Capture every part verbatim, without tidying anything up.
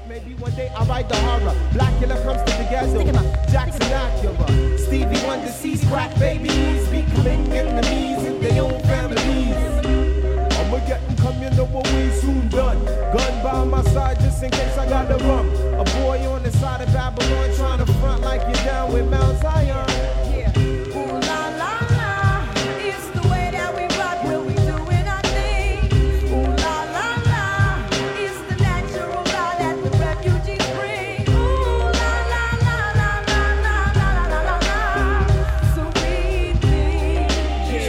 Maybe one day I'll write the horror. Blackula comes to the ghetto. Jackson Acura. Stevie Wonder sees crack babies becoming enemies in their own families. I'ma get them coming over way soon done. Gun by my side just in case I got the rum. A boy on the side of Babylon trying to front like you're down with Mount Zion. Yeah. Ooh la la la, it's the way that we rock when we doing our thing. Ooh la la la, it's the natural law that the refugees bring. Ooh la la la la la la la la la la. So we think, yeah,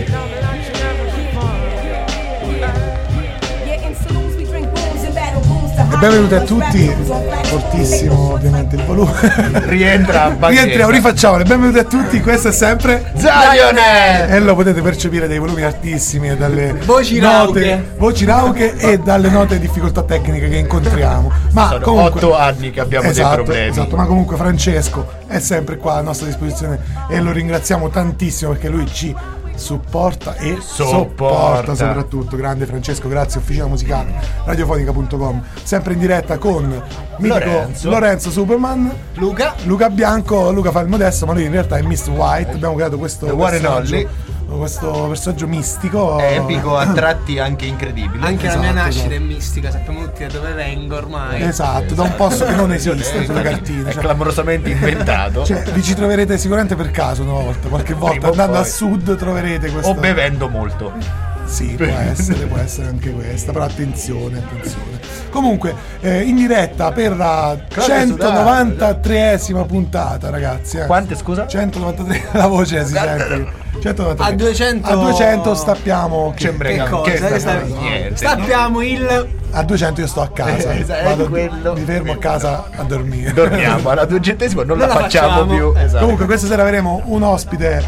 yeah, in saloons we drink booze and battle booze. E benvenuti a tutti, fortissimo ovviamente il volume. Rientra a baghetta. Rientriamo, rifacciamole. Benvenuti a tutti, questo è sempre Zionè! E lo potete percepire dai volumi altissimi e dalle voci note, rauche. voci rauche e dalle note di difficoltà tecniche che incontriamo. Ma Sono comunque, otto anni che abbiamo esatto, dei problemi. Esatto, ma comunque Francesco è sempre qua a nostra disposizione e lo ringraziamo tantissimo perché lui ci supporta e Sopporta. sopporta soprattutto. Grande Francesco, grazie. Officina musicale radiofonica punto com, sempre in diretta con mitico Lorenzo. Lorenzo Superman, Luca Luca Bianco. Luca fa il modesto ma lui in realtà è mister White. Abbiamo creato questo The one and personaggio, only. questo personaggio mistico, Epico, a tratti anche incredibile. anche Esatto, la mia nascita esatto. è mistica, sappiamo tutti da dove vengo ormai. esatto, da un posto che non esiste sulle cartine, È cioè, clamorosamente inventato. cioè, vi ci troverete sicuramente per caso una volta, qualche volta Prima o andando poi. a sud troverete questo. O bevendo molto. Sì, può essere, può essere anche questa, però attenzione, attenzione. Comunque, eh, in diretta per la centonovantatreesima puntata, ragazzi. Eh. Quante, scusa? centonovantatré, la voce si sente. centonovantatré. A duecento A duecento stappiamo. Che, C'è Che cosa? Che Che sta- sta- niente. Stappiamo il a duecento io sto a casa. Eh, esatto, Vado- quello. mi fermo a casa a dormire. Dormiamo alla duecentesima, non, Non la la facciamo, facciamo. più. Esatto. Comunque questa sera avremo un ospite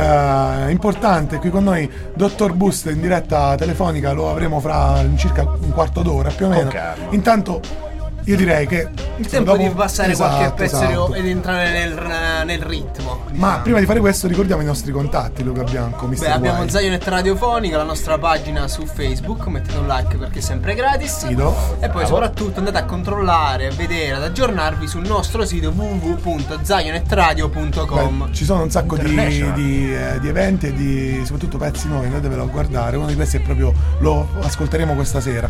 eh, importante qui con noi, Dottor Boost, in diretta telefonica. Lo avremo fra circa un quarto d'ora più o meno. calma. Intanto io direi che il tempo dopo- di passare esatto, qualche pezzo esatto. ed entrare nel, nel ritmo. Ma prima di fare questo ricordiamo i nostri contatti, Luca Bianco, mister Beh, abbiamo White. Zionet Radiofonica, la nostra pagina su Facebook, mettete un like perché è sempre gratis. Sito. E poi soprattutto andate a controllare, a vedere, ad aggiornarvi sul nostro sito w w w punto zionet radio punto com. Beh, ci sono un sacco di, International. di, eh, di eventi e di soprattutto pezzi nuovi, andatevelo a guardare. Uno di questi è proprio, lo ascolteremo questa sera.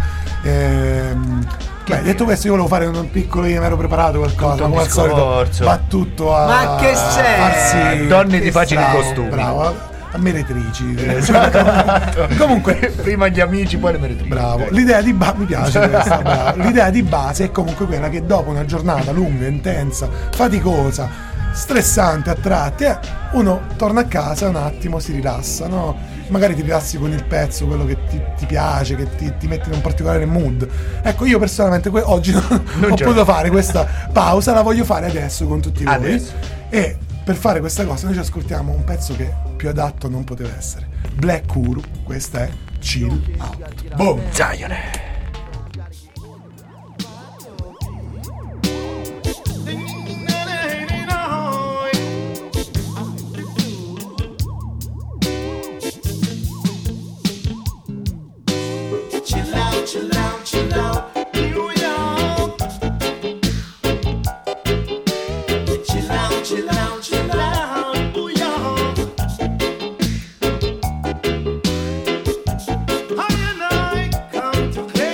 Ehm, beh, detto questo, io volevo fare un piccolo, io mi ero preparato qualcosa, Tutto un come al solito discorso. va tutto a Ma che sei? farsi- Donne di che facili bravo, costumi. bravo, a meretrici. Esatto. Comunque prima gli amici, poi le meretrici. bravo, l'idea di base mi piace questa, bravo. L'idea di base è comunque quella che dopo una giornata lunga, intensa, faticosa, stressante a tratti, eh, uno torna a casa un attimo, si rilassa, no? Magari ti rilassi con il pezzo, quello che ti, ti piace, che ti, ti mette in un particolare mood. Ecco, io personalmente que- oggi non, Non ho c'è. potuto fare questa pausa, la voglio fare adesso con tutti voi. Adesso. E per fare questa cosa noi ci ascoltiamo un pezzo che più adatto non poteva essere. Black Guru, questa è Chill Out. Boom! Zionè. Chill out, chill out, chill out, New York. Chill out, chill out, chill out, New York. I and I come to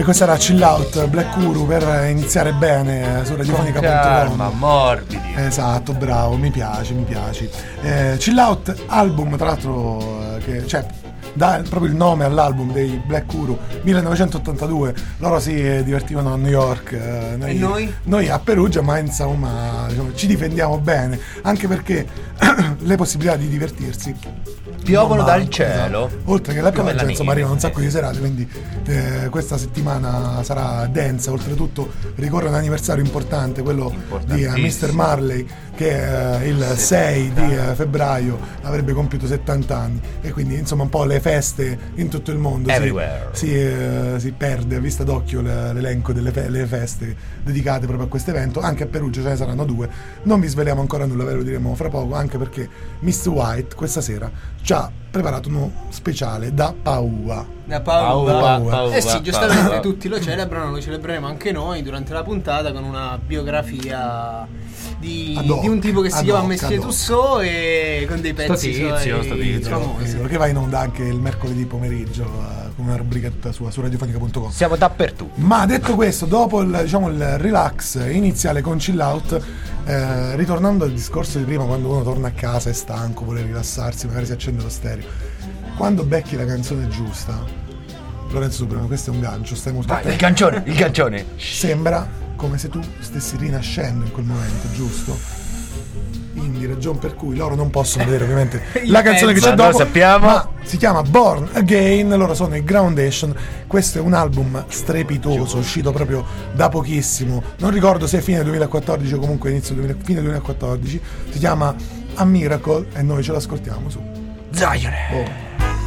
questa era Chill Out, Black Guru, per iniziare bene su radiofonica punto Calma, com. morbidi. Esatto, bravo, mi piace, mi piace. Eh, Chill Out, album tra l'altro eh, che cioè dà proprio il nome all'album dei Black Guru, millenovecentottantadue. Loro si divertivano a New York, eh, noi, e noi? noi a Perugia, ma insomma diciamo, ci difendiamo bene, anche perché le possibilità di divertirsi Piovono non dal mancano, cielo. esatto. Oltre che la Come pioggia, la insomma, neve. arrivano un sacco Eh, di sì. serate, quindi eh, questa settimana sarà densa. Oltretutto ricorre un anniversario importante, quello di eh, mister Marley, che eh, il sei di eh, febbraio avrebbe compiuto settanta anni, e quindi insomma un po' le feste in tutto il mondo si, Everywhere. si, eh, si perde a vista d'occhio le- l'elenco delle fe- le feste dedicate proprio a questo evento. Anche a Perugia ce ne saranno due, non vi sveliamo ancora nulla, ve lo diremo fra poco, anche perché mister White questa sera ci ha preparato uno speciale da paura. Da paura. Paura, paura, Eh sì, giustamente paura. tutti lo celebrano, lo celebreremo anche noi durante la puntata con una biografia di, Ad hoc, di un tipo che si ad chiama hoc, Messie ad hoc. Tussauds e con dei pezzi tizio, suoi sto tizio. famosi. Che va in onda anche il mercoledì pomeriggio eh, con una rubrica tutta sua su radiofonica punto com. Siamo dappertutto. Ma detto questo, dopo il, diciamo, il relax iniziale con Chill Out, eh, ritornando al discorso di prima, quando uno torna a casa è stanco, vuole rilassarsi, magari si accende lo stereo, quando becchi la canzone giusta, Lorenzo Supremo, questo è un gancio, stai molto Vai, il attento. gancione, il gancione. Sembra come se tu stessi rinascendo in quel momento, giusto? Quindi ragion per cui loro non possono vedere ovviamente la canzone che c'è Ma noi dopo, sappiamo. ma si chiama Born Again, loro sono i Groundation. Questo è un album strepitoso, uscito proprio da pochissimo, non ricordo se è fine duemilaquattordici o comunque inizio duemila, fine duemilaquattordici. Si chiama A Miracle e noi ce l'ascoltiamo su Zion. oh.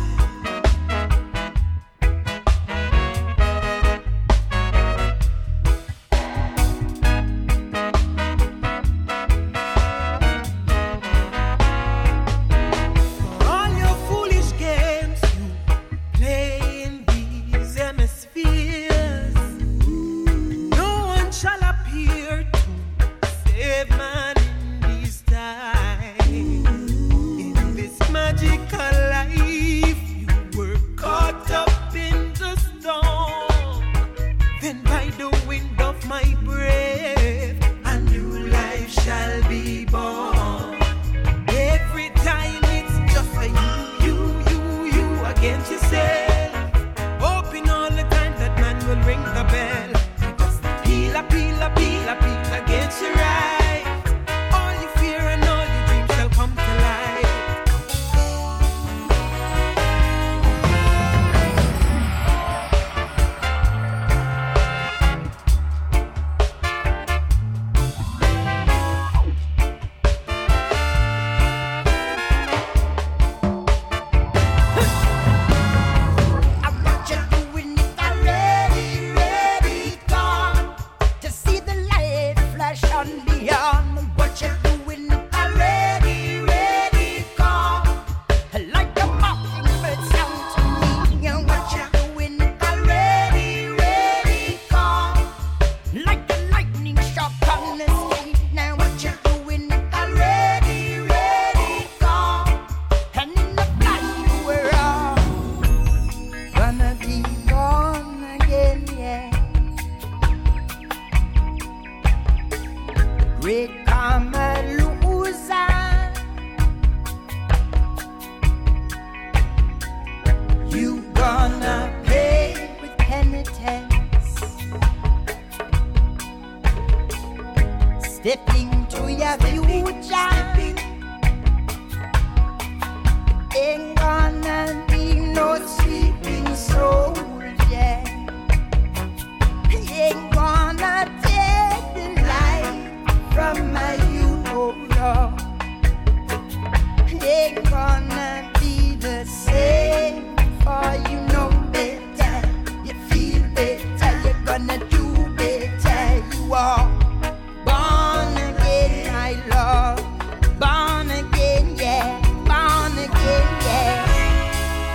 All your foolish games you play in these hemispheres, no one shall appear to save man in these times. In this magical life, you were caught up in the storm. Then by the wind of my breath, a new life shall be born. Every time it's just a you, you, you, you against yourself. Hoping all the time that man will ring the bell. You just peel a peel a peel a peel against your right. All your fear and all your dreams shall come to life. I want you doing it already, ready, gone to see the light flash on beyond. What you doing it already, ready, gone like a mockingbird sound to me. And what you doing it already, ready, gone like the lightning shock on the sky. Now what you doing it already, ready, gone, and in the flash you were on. Gonna be born again, yeah. Great Carmelusa, you gonna pay with penitence. Stepping to your future, ain't gonna be no sleeping soul, yeah. Ain't gonna take the light from my you, no Lord. Ain't gonna be the same, for you know better, you feel better, you're gonna do better. You are born again, my love. Born again, yeah. Born again, yeah.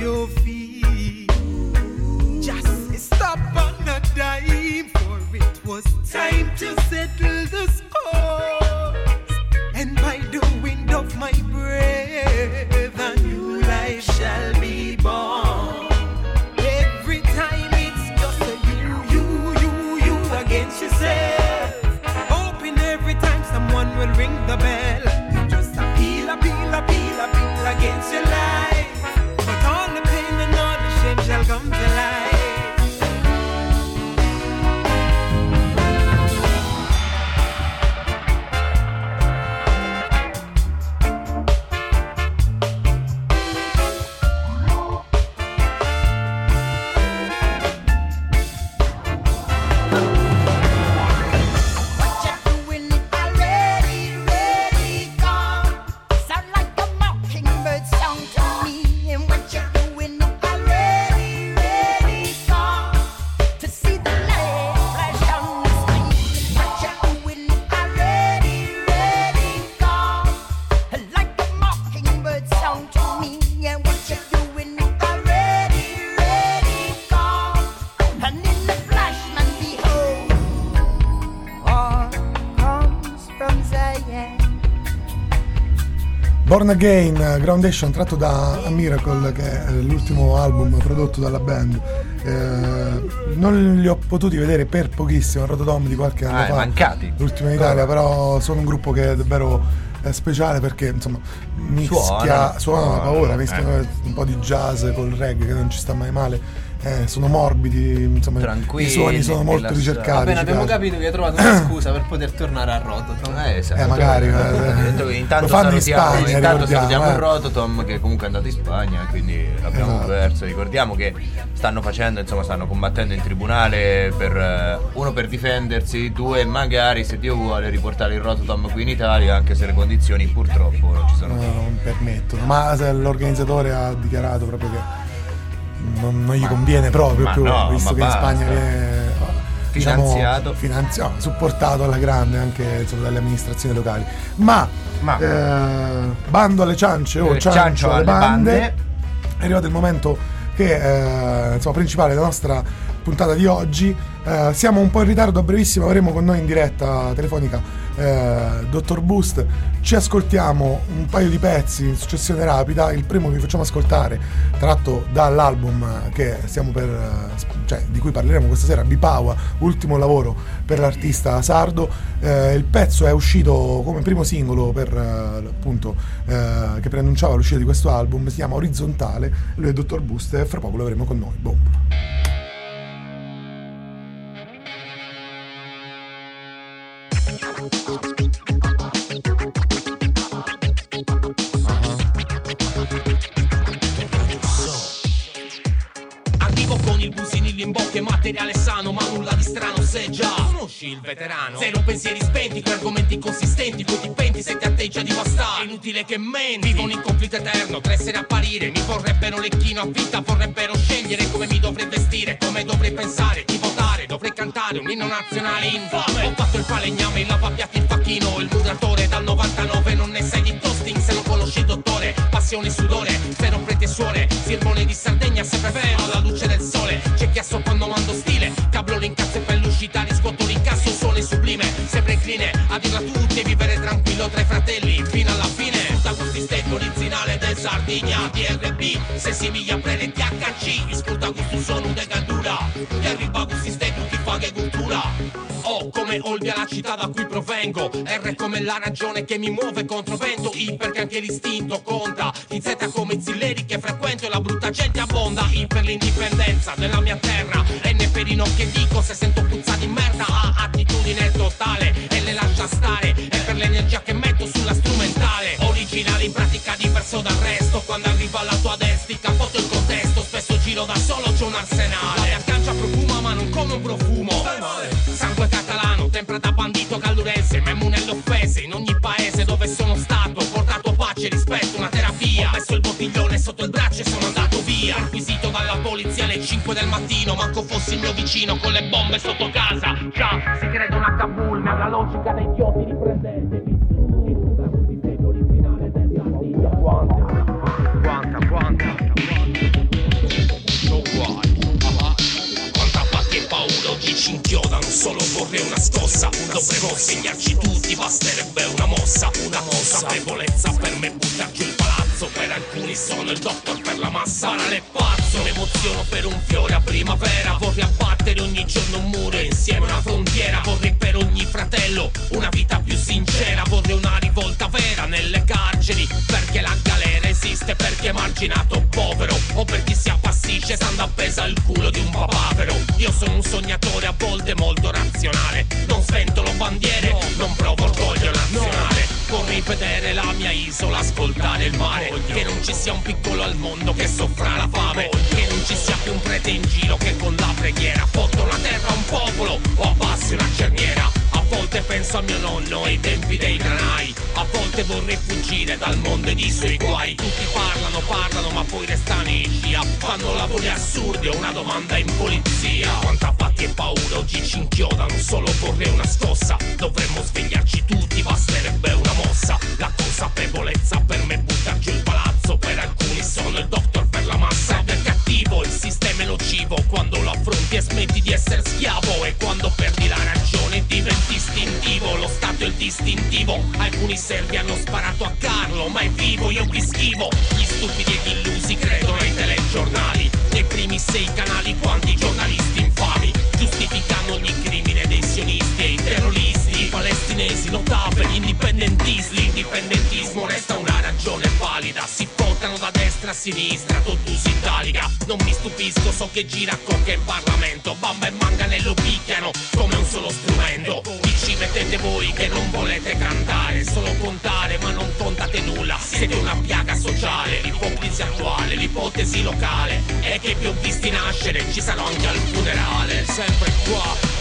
you feel. Just stop on a dime, for it was time to settle the score. And by the wind of my breath, a new life shall be born. Every time it's just a you, you, you, you against yourself. Hoping every time someone will ring the bell. You just appeal, appeal, appeal, appeal against your life. But all the pain and all the shame shall come to life. Born Again, Groundation, tratto da A Miracle, che è l'ultimo album prodotto dalla band. Eh, non li ho potuti vedere per pochissimo, Rototom di qualche anno ah, fa, mancati. l'ultimo in Italia, però sono un gruppo che è davvero eh, speciale perché insomma mischia, Suona, suona una paura, eh. mischia un po' di jazz col reggae che non ci sta mai male. Eh, sono morbidi, insomma, tranquilli, i suoni sono molto rilassati. ricercati. Appena abbiamo piace. capito che hai trovato una scusa per poter tornare a Rototom. Eh, esatto. Eh, magari, eh, intanto lo fanno in salutiamo, Spagna, intanto ricordiamo, salutiamo eh. il Rototom che comunque è andato in Spagna, quindi l'abbiamo Esatto. perso. Ricordiamo che stanno facendo, insomma, stanno combattendo in tribunale per eh, uno per difendersi, due magari se Dio vuole riportare il Rototom qui in Italia, anche se le condizioni purtroppo non ci sono. No, non permettono. Ma se l'organizzatore ha dichiarato proprio che non, non gli Ma- conviene proprio ma più, no, visto ma che in basta. Spagna viene diciamo, Finanziato. finanzia- supportato alla grande anche insomma, dalle amministrazioni locali. Ma, Ma- eh, bando alle ciance o Eh, ciancio, ciancio alle alle bande, bande. è arrivato il momento che eh, insomma, principale della nostra puntata di oggi. Eh, siamo un po' in ritardo, a brevissimo avremo con noi in diretta telefonica eh, Dottor Boost. Ci ascoltiamo un paio di pezzi in successione rapida. Il primo che vi facciamo ascoltare, tratto dall'album che stiamo per eh, cioè di cui parleremo questa sera, Bipawa, ultimo lavoro per l'artista sardo. Eh, il pezzo è uscito come primo singolo per eh, appunto eh, che preannunciava l'uscita di questo album, si chiama Orizzontale. Lui è Dottor Boost e fra poco lo avremo con noi. Boh. Arrivo con il businillo in bocca e materiale sano, ma nulla di strano se già conosci il veterano. Zero pensieri spenti, con argomenti consistenti, poi ti penti se ti atteggia di bastare. È inutile che menti, vivono in conflitto eterno, tre essere apparire. Mi vorrebbero lecchino a vita, vorrebbero scegliere come mi dovrei vestire, come dovrei pensare, chi votare, dovrei cantare un inno nazionale infame. Ho fatto il falegname, il lavapiatti, il facchino, il muratore dal novantanove, non ne sai di toasting se non conosci il dottore. Passione, sudore, spero prete e suore, sermone di Sardegna sempre vero alla luce del sole. C'è chi asso quando mando stile, cablo l'incazzo e per l'uscita riscuoto l'incasso, suone sublime, sempre incline a dirla tutti e vivere tranquillo tra i fratelli fino alla fine. Tutta questi state originale del Sardegna D R B, se si miglia prende T H C, isculta questo sono de caldura e arriva questi state chi fa che cultura. O come Olbia la città da cui provengo, R come la ragione che mi muove contro vento, I perché anche l'istinto conta, I Z come i zilleri che frequento e la brutta gente abbonda, I per l'indipendenza della mia terra, N per i no che dico se sento puzza di merda, A attitudine totale e le lascia stare, e per l'energia che metto sulla strumentale, originale in pratica diverso dal resto, quando arriva alla tua destra capoto il contesto, spesso giro da solo c'è un arsenale, la mia cancia profuma ma non come un profumo, sangue catalano, tempra da bandito gallurense, memunelle offese, in ogni paese dove sono stato, ho portato pace, rispetto, una terapia, ho messo il bottiglione sotto il braccio e sono andato via, perquisito dalla polizia alle cinque del mattino, manco fossi il mio vicino con le bombe sotto casa, già, si credono a Kabul, ma la logica dei idioti riprendete, quanta, quanta, quanta, quanta. solo vorrei una scossa. Dovremmo svegliarci tutti, basterebbe una mossa. Una consapevolezza per me buttar giù il palazzo. Per alcuni sono il doctor per la massa. Parale pazzo, mi emoziono per un fiore a primavera. Vorrei abbattere ogni giorno un muro e insieme una frontiera. Vorrei per ogni fratello una vita più sincera. Vorrei una rivolta vera nelle carceri, perché la galera esiste per chi è marginato o povero, o per chi si appassisce stando appesa al culo di un papavero. Io sono un sognatore a volte molto razionale, non sventolo bandiere, non provo orgoglio nazionale. Vorrei vedere la mia isola, ascoltare il mare, che non ci sia un piccolo al mondo che soffra la fame, che non ci sia più un prete in giro che con la preghiera fotta una terra a un popolo o abbassi una cerniera. A volte penso a mio nonno e ai tempi dei granai, a volte vorrei fuggire dal mondo ed i suoi guai. Tutti parlano, parlano ma poi restano in scia, fanno lavori assurdi o una domanda in polizia. Quanta patti e paura oggi ci inchiodano, solo vorrei una scossa. Dovremmo svegliarci tutti, basterebbe una mossa. La consapevolezza per me buttar giù il palazzo. Per alcuni sono il doctor per la massa. È cattivo, il sistema è nocivo quando lo affronti e smetti di essere schiavo, e quando perdi la ragione diventi istintivo. Lo stato è il distintivo. Alcuni servi hanno sparato a Carlo, ma è vivo, io vi schivo. Gli stupidi ed illusi credono ai telegiornali, nei primi sei canali quanti giornalisti infami giustificano ogni crimine dei sionisti e i terroristi, i palestinesi notabili, gli indipendentisti. L'indipendentismo resta una ragione valida, si votano da destra a sinistra, Totus Italica. Non mi stupisco, so che gira coca in Parlamento, Bamba e Manganello picchiano come un solo strumento. Vi ci mettete voi che non volete cantare, solo contare ma non contate nulla. Siete una piaga sociale, l'ipocrisia attuale, l'ipotesi locale è che vi ho visti nascere, ci sarò anche al funerale, sempre qua.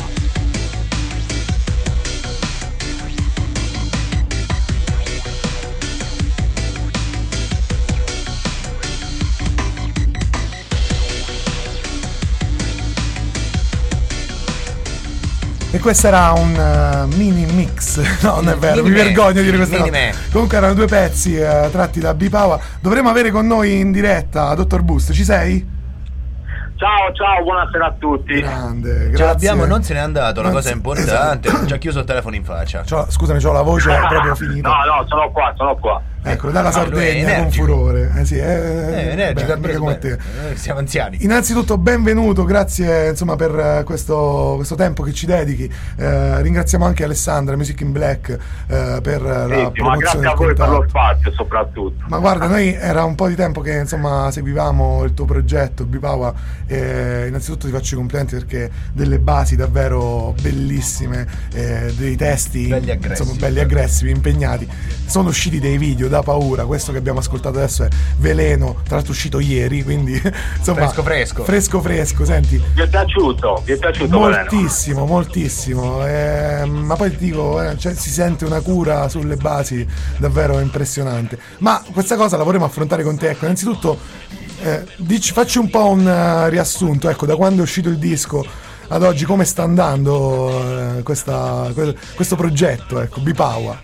E questo era un uh, mini mix, no, non è vero, mi vergogno di dire questa cosa. Comunque erano due pezzi uh, tratti da B-Power. Dovremmo avere con noi in diretta Dottor Boost, ci sei? Ciao, ciao, buonasera a tutti. Grande, grazie. Ce l'abbiamo, non se n'è andato, una Non cosa si- importante. esatto. Ci ha chiuso il telefono in faccia. C'ho- scusami, c'ho la voce proprio finita. No, no, sono qua, sono qua. Ecco, dalla Ah, lui è Sardegna con energico. furore. Eh sì, è, Eh, energico, beh, mica come te. eh, siamo anziani. Innanzitutto benvenuto, grazie insomma per eh, questo, questo tempo che ci dedichi. Eh, ringraziamo anche Alessandra, Music in Black, eh, per la Sì, ma promozione grazie del a voi per lo contatto. spazio soprattutto. Ma guarda, noi era un po' di tempo che insomma seguivamo il tuo progetto B-Power, e innanzitutto ti faccio i complimenti perché delle basi davvero bellissime, eh, dei testi Belli aggressivi. insomma, belli aggressivi, impegnati. Sono usciti dei video da paura, questo che abbiamo ascoltato adesso è Veleno, tra l'altro uscito ieri, quindi insomma Fresco, fresco. fresco fresco, senti. Vi è piaciuto? Vi è piaciuto Veleno? Moltissimo, moltissimo. Eh, ma poi ti dico, eh, cioè, si sente una cura sulle basi davvero impressionante. Ma questa cosa la vorremmo affrontare con te. Ecco, innanzitutto, eh, dici, facci un po' un uh, riassunto. Ecco, da quando è uscito il disco ad oggi, come sta andando eh, questa, que- questo progetto, ecco, B-Power?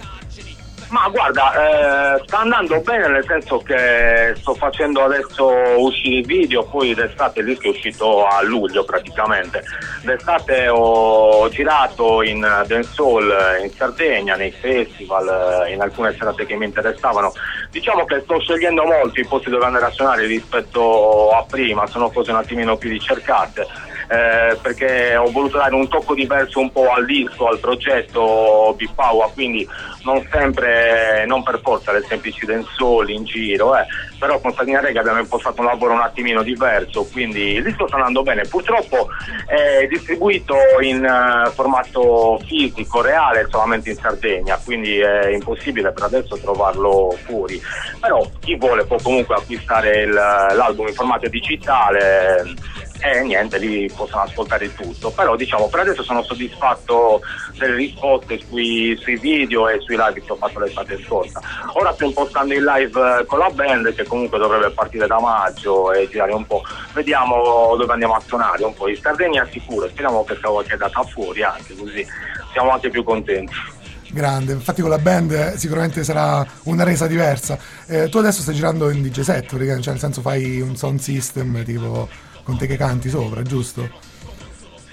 Ma guarda, eh, sta andando bene, nel senso che sto facendo adesso uscire i video, poi d'estate il disco è uscito a luglio praticamente. D'estate ho girato in dancehall in Sardegna, nei festival, in alcune serate che mi interessavano. Diciamo che sto scegliendo molto i posti dove andare a suonare rispetto a prima, sono cose un attimino più ricercate. Eh, perché ho voluto dare un tocco diverso un po' al disco, al progetto B-Power, quindi non sempre, non per forza le semplici dancehall in giro, eh. Però con Sadina Rega abbiamo impostato un lavoro un attimino diverso, quindi il disco sta andando bene. Purtroppo è distribuito in uh, formato fisico, reale, solamente in Sardegna, quindi è impossibile per adesso trovarlo fuori. Però chi vuole può comunque acquistare il, l'album in formato digitale. E niente, lì possono ascoltare tutto. Però diciamo per adesso sono soddisfatto delle risposte sui, sui video e sui live che ho fatto l'estate scorsa. Ora sto impostando il live con la band, che comunque dovrebbe partire da maggio e girare un po'. Vediamo dove andiamo a suonare, un po' in Sardegna sicuro, speriamo che sia qualche data fuori anche, così siamo anche più contenti. Grande, infatti con la band eh, sicuramente sarà una resa diversa. Eh, tu adesso stai girando in D J set, cioè nel senso fai un sound system tipo con te che canti sopra, giusto?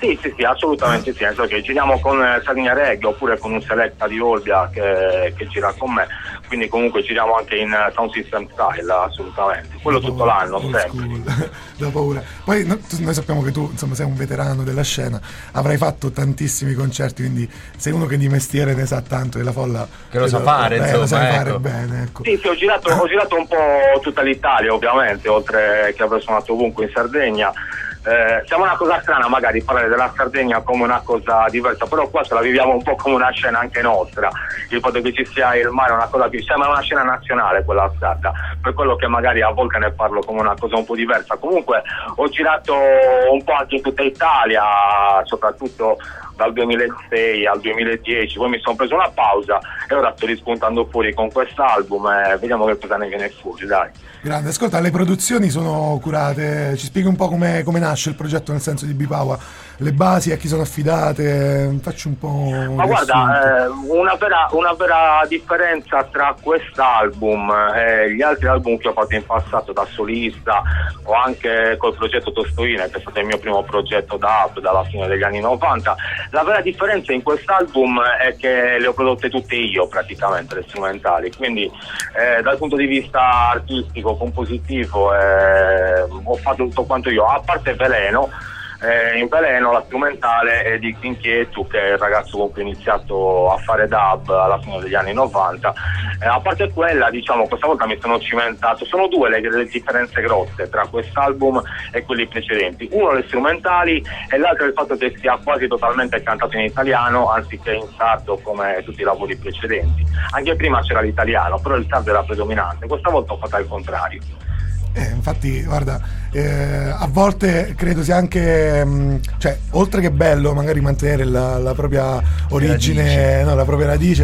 Sì, sì, sì, assolutamente sì, nel senso che giriamo con eh, Sardinia Reggae oppure con un Selecta di Olbia che, che gira con me, quindi comunque giriamo anche in uh, Sound System Style, assolutamente, quello Da tutto paura, l'anno, old sempre. school. Da paura. Poi no, tu- noi sappiamo che tu insomma sei un veterano della scena, avrai fatto tantissimi concerti, quindi sei uno che di mestiere ne sa tanto della folla. Che lo sa credo- fare, eh, insomma, lo sai ecco. fare bene, ecco. Sì, sì, ho girato, ho girato un po' tutta l'Italia ovviamente, oltre che aver suonato ovunque in Sardegna. Eh, siamo una cosa strana magari parlare della Sardegna come una cosa diversa, però qua ce la viviamo un po' come una scena anche nostra, il fatto che ci sia il mare è una cosa più, sembra una scena nazionale quella sarda, per quello che magari a volte ne parlo come una cosa un po' diversa. Comunque ho girato un po' anche in tutta Italia, soprattutto dal duemilasei al duemiladieci, poi mi sono preso una pausa e ora sto rispuntando fuori con quest'album e vediamo che cosa ne viene fuori, dai. Grande, ascolta, le produzioni sono curate, ci spieghi un po' come, come nasce il progetto nel senso di Bipawa, le basi, a chi sono affidate, facci un po' un Ma guarda, riassunto. eh, una, vera, una vera differenza tra quest'album e gli altri album che ho fatto in passato da solista o anche col progetto Tostoine, che è stato il mio primo progetto dub dalla fine degli anni novanta, la vera differenza in quest'album è che le ho prodotte tutte io praticamente, le strumentali, quindi eh, dal punto di vista artistico, compositivo, eh, ho fatto tutto quanto io, a parte Veleno. Eh, in Veleno la strumentale è di Inquietu, che è il ragazzo con cui ho iniziato a fare dub alla fine degli anni novanta. Eh, a parte quella, diciamo, questa volta mi sono cimentato, sono due le, le differenze grosse tra quest'album e quelli precedenti, uno le strumentali e l'altro il fatto che sia quasi totalmente cantato in italiano anziché in sardo come tutti i lavori precedenti. Anche prima c'era l'italiano, però il sardo era predominante, questa volta ho fatto al contrario. Eh, infatti, guarda, eh, a volte credo sia anche, mh, cioè, oltre che bello magari mantenere la, la propria origine, no, la propria radice,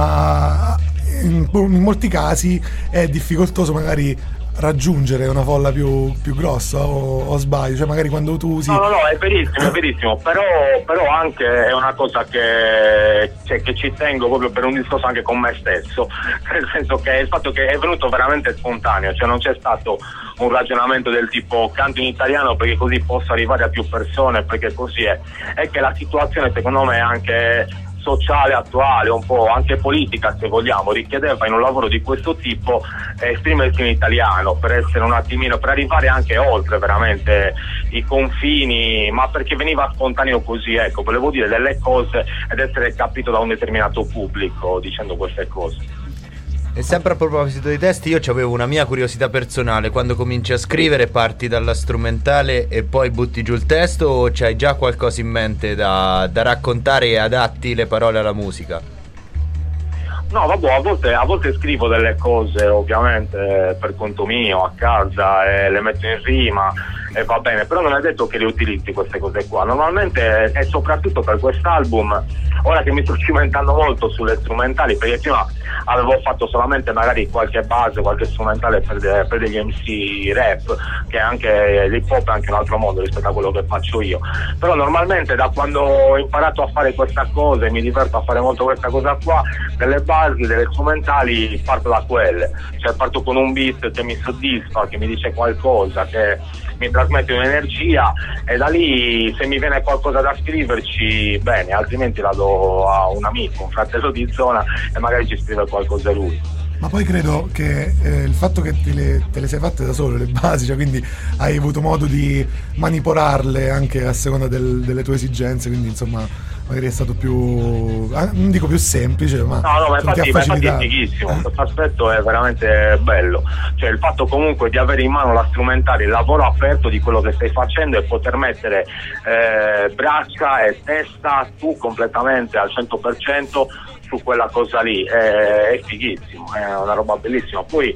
ma in, in molti casi è difficoltoso magari raggiungere una folla più, più grossa, o, o sbaglio, cioè magari quando tu usi... No, no, no, è verissimo, è verissimo, però, però anche è una cosa che, cioè, che ci tengo proprio per un discorso anche con me stesso, nel senso che il fatto che è venuto veramente spontaneo, cioè non c'è stato un ragionamento del tipo canto in italiano perché così posso arrivare a più persone, perché così è, è che la situazione secondo me è anche sociale attuale, un po' anche politica se vogliamo, richiedeva in un lavoro di questo tipo eh, esprimersi in italiano per essere un attimino, per arrivare anche oltre veramente i confini, ma perché veniva spontaneo così, ecco, volevo dire delle cose ed essere capito da un determinato pubblico dicendo queste cose. E sempre a proposito di testi, io avevo una mia curiosità personale: quando cominci a scrivere parti dalla strumentale e poi butti giù il testo, o c'hai già qualcosa in mente da, da raccontare e adatti le parole alla musica? No, vabbè, a volte, a volte scrivo delle cose ovviamente per conto mio, a casa, e le metto in rima e va bene, però non è detto che le utilizzi queste cose qua. Normalmente, e soprattutto per quest'album, ora che mi sto cimentando molto sulle strumentali, perché prima avevo fatto solamente magari qualche base, qualche strumentale per, de, per degli M C rap, che anche l'hip hop è anche un altro mondo rispetto a quello che faccio io, però normalmente da quando ho imparato a fare questa cosa e mi diverto a fare molto questa cosa qua, delle basi, delle strumentali, parto da quelle, cioè parto con un beat che mi soddisfa, che mi dice qualcosa, che mi trasmette un'energia, e da lì se mi viene qualcosa da scriverci bene, altrimenti la do a un amico, un fratello di zona, e magari ci scrive qualcosa lui. Ma poi credo che eh, il fatto che te le, te le sei fatte da solo le basi, cioè quindi hai avuto modo di manipolarle anche a seconda del, delle tue esigenze, quindi insomma magari è stato più, ah, non dico più semplice, ma no, no, ma ti ha infatti, ma infatti è facilitato. fighissimo, questo aspetto è veramente bello, cioè il fatto comunque di avere in mano la strumentale, il lavoro aperto di quello che stai facendo e poter mettere eh, braccia e testa tu completamente al cento per cento su quella cosa lì, è, è fighissimo, è una roba bellissima. Poi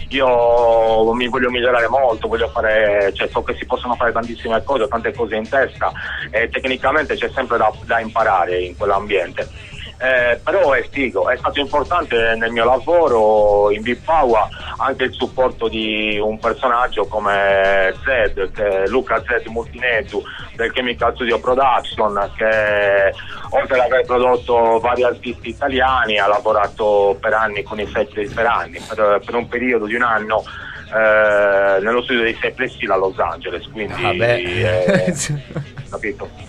io mi voglio migliorare molto, voglio fare, cioè so che si possono fare tantissime cose, tante cose in testa, e tecnicamente c'è sempre da, da imparare in quell'ambiente. Eh, però è figo, è stato importante nel mio lavoro in Bipawa anche il supporto di un personaggio come Zed, che è Luca Zed Multinetu del Chemical Studio Production, che oltre ad aver prodotto vari artisti italiani ha lavorato per anni con i Cypress, per anni, per, per un periodo di un anno eh, nello studio dei Cypress Hill a Los Angeles, quindi ah, beh. eh, capito?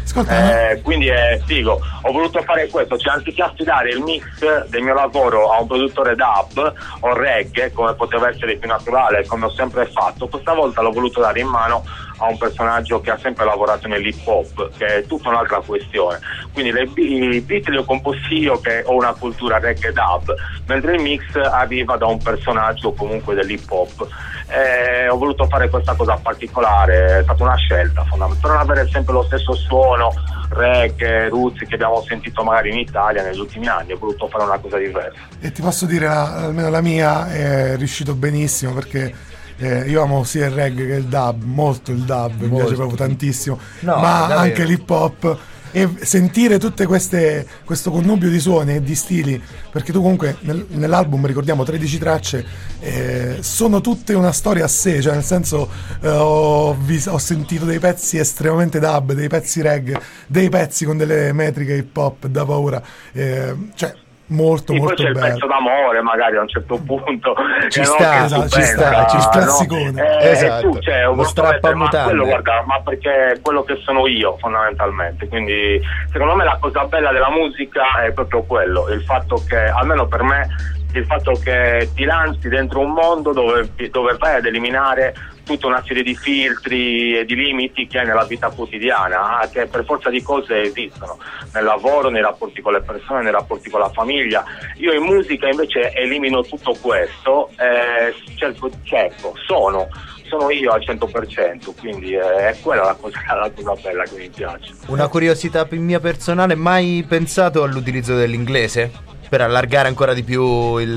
Ascolta, eh, quindi è figo. Ho voluto fare questo, cioè anziché affidare il mix del mio lavoro a un produttore dub o reggae, come poteva essere più naturale, come ho sempre fatto, questa volta l'ho voluto dare in mano a un personaggio che ha sempre lavorato nell'hip hop, che è tutta un'altra questione. Quindi le, i beat li ho composti io, che ho una cultura reggae dub, mentre il mix arriva da un personaggio comunque dell'hip hop. Eh, ho voluto fare questa cosa particolare, è stata una scelta fondamentale, per non avere sempre lo stesso suono reggae, roots che abbiamo sentito magari in Italia negli ultimi anni. Ho voluto fare una cosa diversa. E ti posso dire, la, almeno la mia è riuscito benissimo, perché eh, io amo sia il reggae che il dub, molto il dub, mi piace proprio tantissimo, No, ma davvero. anche l'hip hop, e sentire tutte queste, questo connubio di suoni e di stili, perché tu comunque nel, nell'album, ricordiamo, tredici tracce, eh, sono tutte una storia a sé, cioè nel senso eh, ho, vis- ho sentito dei pezzi estremamente dub, dei pezzi reggae, dei pezzi con delle metriche hip hop da paura, eh, cioè molto Sì, poi molto c'è il bello. pezzo d'amore magari a un certo punto, Ci che no, sta, che esatto, tu ci sta, pensa, ci no? strazzicone. Eh, Esatto. tu, cioè, ho Lo voluto strappa mettere, ma mutande. quello, guarda, ma perché è quello che sono io fondamentalmente, quindi secondo me la cosa bella della musica è proprio quello, il fatto che, almeno per me, il fatto che ti lanci dentro un mondo dove, dove vai ad eliminare tutta una serie di filtri e di limiti che hai nella vita quotidiana, che per forza di cose esistono nel lavoro, nei rapporti con le persone, nei rapporti con la famiglia. Io in musica invece elimino tutto questo, eh, cerco, cerco, sono sono io al cento per cento, quindi eh, è quella la cosa, la cosa bella che mi piace. Una curiosità mia personale, mai pensato all'utilizzo dell'inglese? Per allargare ancora di più il,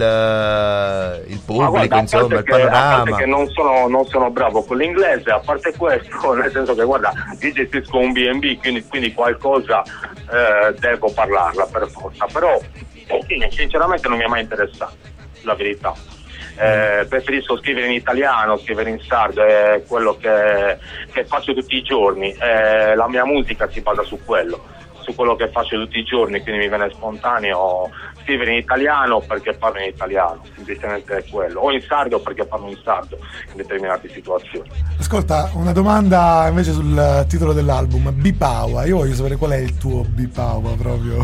uh, il pubblico, Ma guarda, insomma, a il parte che, a panorama. parte che non sono, non sono bravo con l'inglese, a parte questo, nel senso che guarda, io gestisco un B and B, quindi, quindi qualcosa eh, devo parlarla per forza, però eh, sinceramente non mi è mai interessato, la verità. Eh, preferisco scrivere in italiano, scrivere in sardo, è quello che, che faccio tutti i giorni, eh, la mia musica si basa su quello, su quello che faccio tutti i giorni, quindi mi viene spontaneo scrivere in italiano perché parlo in italiano, semplicemente è quello, o in sardo perché parlo in sardo in determinate situazioni. Ascolta, una domanda invece sul titolo dell'album, B-Power. Io voglio sapere qual è il tuo B-Power proprio.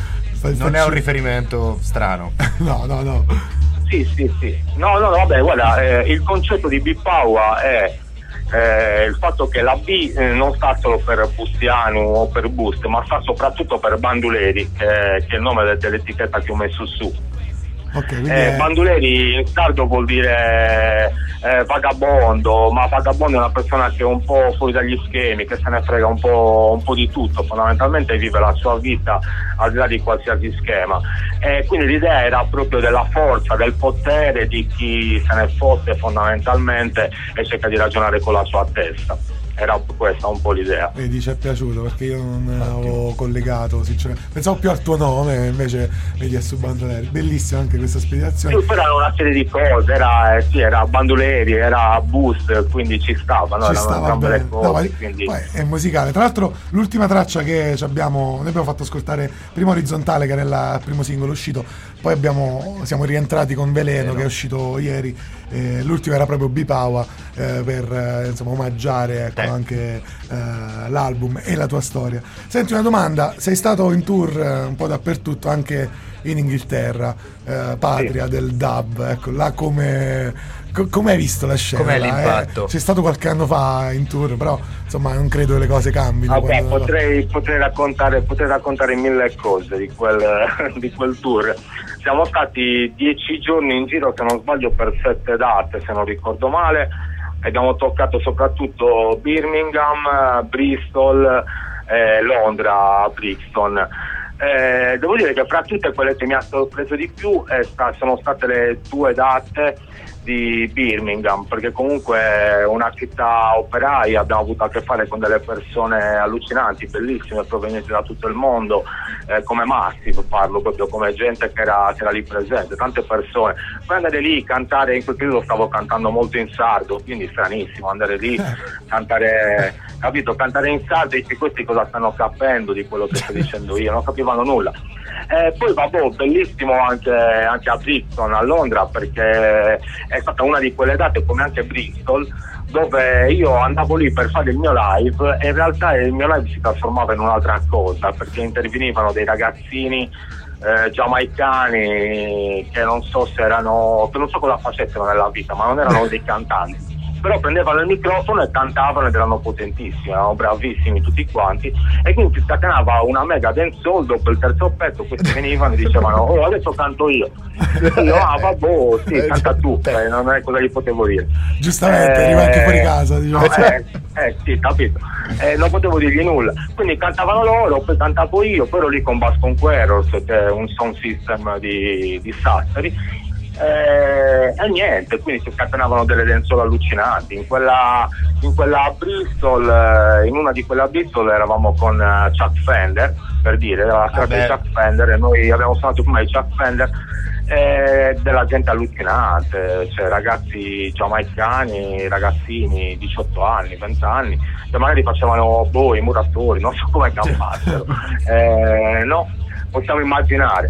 Non è un riferimento strano. No, no, no. Sì, sì, sì. No, no, no, vabbè, guarda, eh, il concetto di B-Power è eh, il fatto che la B eh, non sta solo per Bustiano o per Boost, ma sta soprattutto per Banduleri, che, che è il nome de- dell'etichetta che ho messo su. Ok, quindi Eh, è... Banduleri in sardo vuol dire eh, vagabondo, ma vagabondo è una persona che è un po' fuori dagli schemi, che se ne frega un po', un po' di tutto, fondamentalmente vive la sua vita al di là di qualsiasi schema. E quindi l'idea era proprio della forza, del potere di chi se ne fotte fondamentalmente e cerca di ragionare con la sua testa. Era questa un po' l'idea. Vedi, ci è piaciuto perché io non avevo collegato, sinceramente. Pensavo più al tuo nome, invece vedi è su Bandoleri. Bellissima anche questa spiegazione. Sì, però era una serie di cose, era, eh, sì, era Bandoleri, era Boost, quindi ci stava, no? Ci Erano stava entrambe bene. le cose, No, ma- quindi... poi è musicale. Tra l'altro l'ultima traccia che ci abbiamo, noi abbiamo fatto ascoltare prima Orizzontale, che era il primo singolo uscito, poi abbiamo, siamo rientrati con Veleno, Veleno. che è uscito ieri, eh, l'ultimo era proprio B-Power, eh, per eh, insomma omaggiare, ecco, Eh. anche eh, l'album e la tua storia. Senti, una domanda, sei stato in tour eh, un po' dappertutto, anche in Inghilterra, eh, patria Sì. del dub, ecco, là come... co- come hai visto la scena? Com'è là, l'impatto? Eh? C'è stato qualche anno fa in tour, però insomma non credo che le cose cambino. Vabbè, quando- potrei, potrei, raccontare, potrei raccontare mille cose di quel, di quel tour. Siamo stati dieci giorni in giro, se non sbaglio, per sette date, se non ricordo male. Abbiamo toccato soprattutto Birmingham, Bristol, eh, Londra, Brixton. Eh, devo dire che fra tutte quelle che mi ha sorpreso di più è sta- sono state le due date di Birmingham, perché comunque è una città operaia, abbiamo avuto a che fare con delle persone allucinanti, bellissime, provenienti da tutto il mondo, eh, come Massive parlo, proprio come gente che era, che era lì presente, tante persone. Poi andare lì, cantare, in quel periodo stavo cantando molto in sardo, quindi stranissimo andare lì, cantare capito? Cantare in sardo e dici questi cosa stanno capendo di quello che sto dicendo io, non capivano nulla. E poi vabbè, bellissimo anche, anche a Brixton, a Londra, perché è stata una di quelle date, come anche Bristol, dove io andavo lì per fare il mio live e in realtà il mio live si trasformava in un'altra cosa, perché intervenivano dei ragazzini eh, giamaicani che non so se erano, che non so cosa facessero nella vita, ma non erano dei cantanti, però prendevano il microfono e cantavano ed erano potentissimi, erano bravissimi tutti quanti, e quindi si scatenava una mega dancehall. Dopo il terzo pezzo questi venivano e dicevano oh adesso canto io, io ah vabbè sì canta tu, eh, non è cosa gli potevo dire, giustamente eh, arriva anche fuori casa, diciamo. eh, eh sì capito, eh, non potevo dirgli nulla, quindi cantavano loro, poi cantavo io, poi ero lì con Bass Conquerors, che è un sound system di, di Sassari. Eh, e niente, quindi si scatenavano delle dancehall allucinanti. In quella, in quella Bristol, eh, in una di quelle a Bristol eravamo con uh, Chuck Fender, per dire, era la serata di Chuck Fender e noi abbiamo suonato prima di Chuck Fender, eh, della gente allucinante, cioè ragazzi giamaicani, ragazzini diciotto anni, venti anni, che magari facevano boh, i muratori, non so come campassero, eh, no? Possiamo immaginare,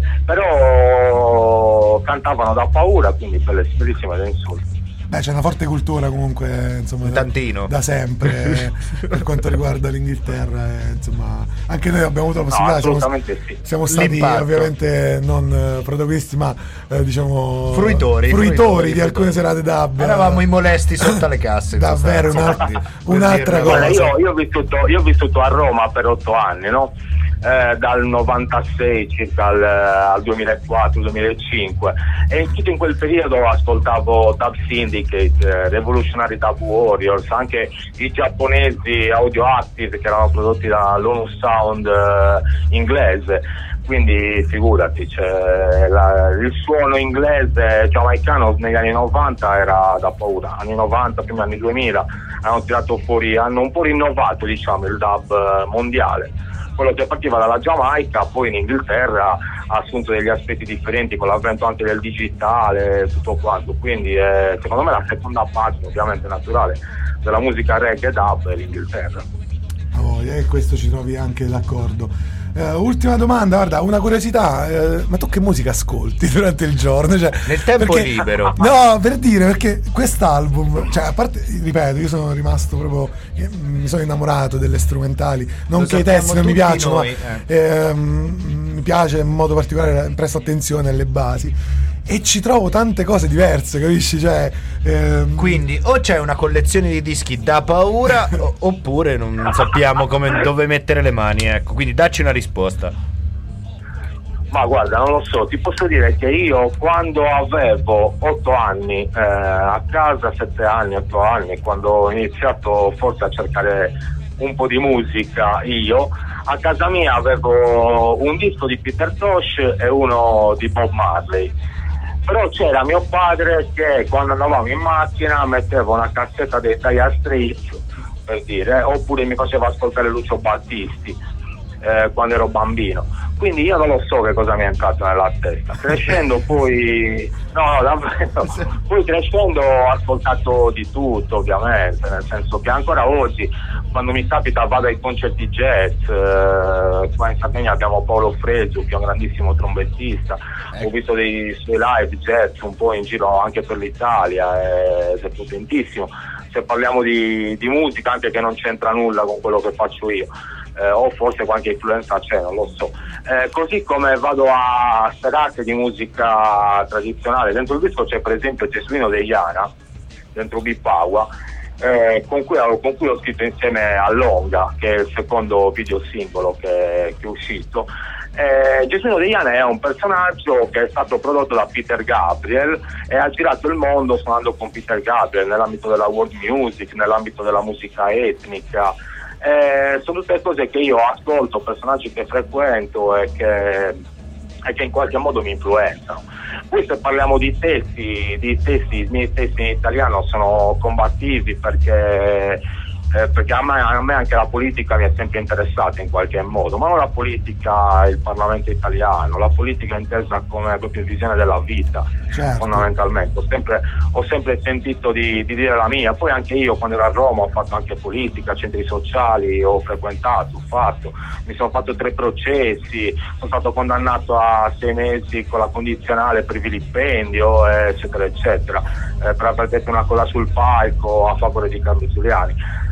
però cantavano da paura, quindi bellissime dancehall. Beh, c'è una forte cultura comunque, insomma, un da, tantino da sempre per quanto riguarda l'Inghilterra, eh, insomma, anche noi abbiamo avuto la possibilità, no, siamo, sì. siamo stati L'impatto. ovviamente non eh, protagonisti, ma eh, diciamo fruitori, fruitori, fruitori di alcune serate dub. Eravamo i molesti sotto le casse. Davvero una, un'altra cosa. Guarda, io, io, ho vissuto, io ho vissuto a Roma per otto anni, no? Eh, dal novantasei circa al, al duemilaquattro duemilacinque, e in tutto in quel periodo ascoltavo Dub Syndicate, eh, Revolutionary Dub Warriors, anche i giapponesi Audioactive che erano prodotti da Lonu Sound eh, inglese, quindi figurati, cioè, la, il suono inglese giamaicano negli anni novanta era da paura, anni novanta, primi anni duemila hanno tirato fuori, hanno un po' rinnovato diciamo il dub mondiale. Quello che partiva dalla Giamaica poi in Inghilterra ha assunto degli aspetti differenti con l'avvento anche del digitale, tutto quanto, quindi eh, secondo me la seconda pagina ovviamente naturale della musica reggae dub è l'Inghilterra. Oh, e questo ci trovi anche d'accordo. Uh, ultima domanda, guarda, una curiosità, uh, ma tu che musica ascolti durante il giorno? Cioè, nel tempo perché, libero. No, per dire, perché quest'album, cioè a parte, ripeto, io sono rimasto proprio, mi sono innamorato delle strumentali, non Lo che i testi non mi piacciono, noi, ma eh. ehm, mi piace in modo particolare, presto attenzione alle basi. E ci trovo tante cose diverse, capisci? Cioè, ehm... quindi o c'è una collezione di dischi da paura o- oppure non sappiamo come, dove mettere le mani, ecco, quindi dacci una risposta. Ma guarda, non lo so, ti posso dire che io quando avevo otto anni, eh, a casa sette anni, otto anni, quando ho iniziato forse a cercare un po' di musica io, a casa mia avevo un disco di Peter Tosh e uno di Bob Marley. Però c'era mio padre che quando andavamo in macchina metteva una cassetta dei Dire Straits, per dire, oppure mi faceva ascoltare Lucio Battisti eh, quando ero bambino. Quindi io non lo so che cosa mi è entrato nella testa. Crescendo poi, no, no, davvero, poi crescendo ho ascoltato di tutto ovviamente, nel senso che ancora oggi quando mi capita vado ai concerti jazz, eh, qua in Sardegna abbiamo Paolo Freggio che è un grandissimo trombettista, ecco. Ho visto dei suoi live jazz un po' in giro anche per l'Italia, ed è potentissimo. Se parliamo di, di musica anche che non c'entra nulla con quello che faccio io, eh, o forse qualche influenza c'è, non lo so. Eh, così come vado a serate di musica tradizionale, dentro il disco c'è per esempio Gesuino De Iana, dentro Bipawa, eh, con, cui, con cui ho scritto insieme a Longa, che è il secondo video singolo che, che è uscito. Eh, Gesuino De Iana è un personaggio che è stato prodotto da Peter Gabriel e ha girato il mondo suonando con Peter Gabriel nell'ambito della world music, nell'ambito della musica etnica. Eh, sono tutte cose che io ascolto, personaggi che frequento e che, e che in qualche modo mi influenzano. Poi se parliamo di testi, di testi, i miei testi in italiano sono combattivi perché eh, perché a me, a me anche la politica mi è sempre interessata in qualche modo, ma non la politica, il Parlamento italiano, la politica intesa come proprio visione della vita, certo. Fondamentalmente. Ho sempre, ho sempre sentito di, di dire la mia, poi anche io quando ero a Roma ho fatto anche politica, centri sociali, ho frequentato, ho fatto, mi sono fatto tre processi, sono stato condannato a sei mesi con la condizionale per vilipendio, eccetera, eccetera, eh, per aver detto una cosa sul palco a favore di Carlo Giuliani.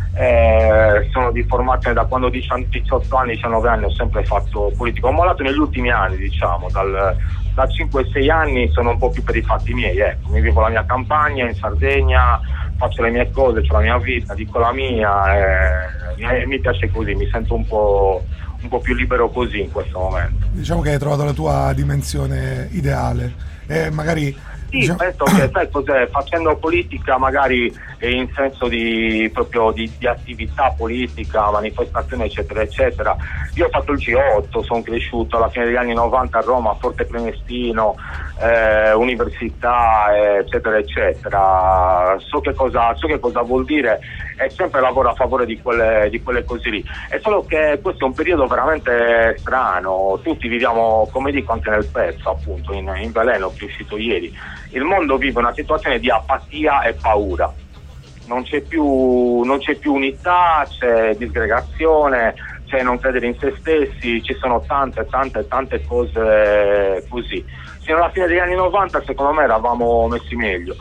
Eh, sono di formazione da quando ho diciotto anni, diciannove anni ho sempre fatto politica, ho mollato negli ultimi anni, diciamo, dal, da cinque sei anni sono un po' più per i fatti miei, ecco, mi vivo la mia campagna in Sardegna, faccio le mie cose, ho la mia vita, dico la mia, eh, mi, mi piace così, mi sento un po', un po' più libero così in questo momento. Diciamo che hai trovato la tua dimensione ideale e magari... Sì, diciamo... penso che sai cos'è, facendo politica magari in senso di proprio di, di attività politica, manifestazione eccetera eccetera. Io ho fatto il G otto, sono cresciuto alla fine degli anni novanta a Roma, a Forte Prenestino, eh, università eccetera eccetera. So che cosa, so che cosa vuol dire e sempre lavoro a favore di quelle, di quelle cose lì. È solo che questo è un periodo veramente strano, tutti viviamo, come dico anche nel pezzo appunto, in, in veleno che è uscito ieri. Il mondo vive una situazione di apatia e paura, non c'è più, non c'è più unità, c'è disgregazione, c'è non credere in se stessi, ci sono tante tante tante cose così. Fino alla fine degli anni novanta secondo me eravamo messi meglio.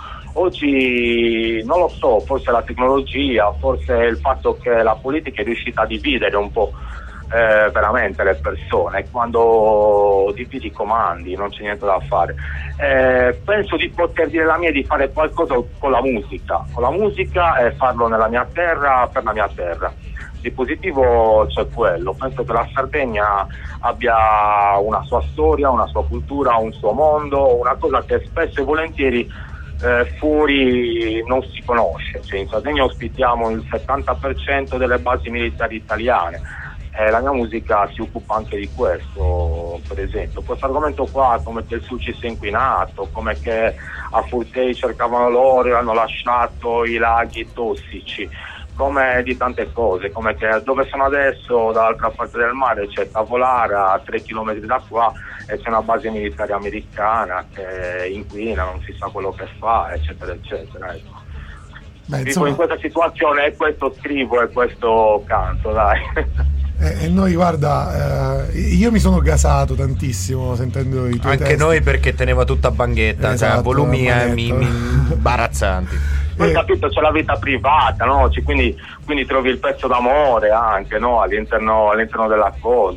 Oggi non lo so, forse la tecnologia, forse il fatto che la politica è riuscita a dividere un po' eh, veramente le persone, quando dividi i comandi non c'è niente da fare. Eh, penso di poter dire la mia, di fare qualcosa con la musica, con la musica e farlo nella mia terra, per la mia terra. Di positivo c'è quello, penso che la Sardegna abbia una sua storia, una sua cultura, un suo mondo, una cosa che spesso e volentieri eh, fuori non si conosce. Cioè, in Sardegna ospitiamo il settanta per cento delle basi militari italiane. Eh, la mia musica si occupa anche di questo, per esempio. Questo argomento qua, come che il Sulcis è inquinato, come che a Furtei cercavano l'oro e hanno lasciato i laghi tossici, come di tante cose, come che dove sono adesso, dall'altra parte del mare c'è Tavolara a tre chilometri da qua e c'è una base militare americana che inquina, non si sa quello che fa, eccetera eccetera, ecco. Beh, Vivo insomma... in questa situazione e questo scrivo e questo canto, dai. E noi guarda, eh, io mi sono gasato tantissimo sentendo i tuoi anche testi. noi, perché teneva tutta banghetta, Esatto, cioè, volumi eh, mi, banghetta. mi imbarazzanti. Poi Eh. capito, c'è la vita privata, no? Cioè, quindi, quindi trovi il pezzo d'amore anche, no? All'interno, all'interno della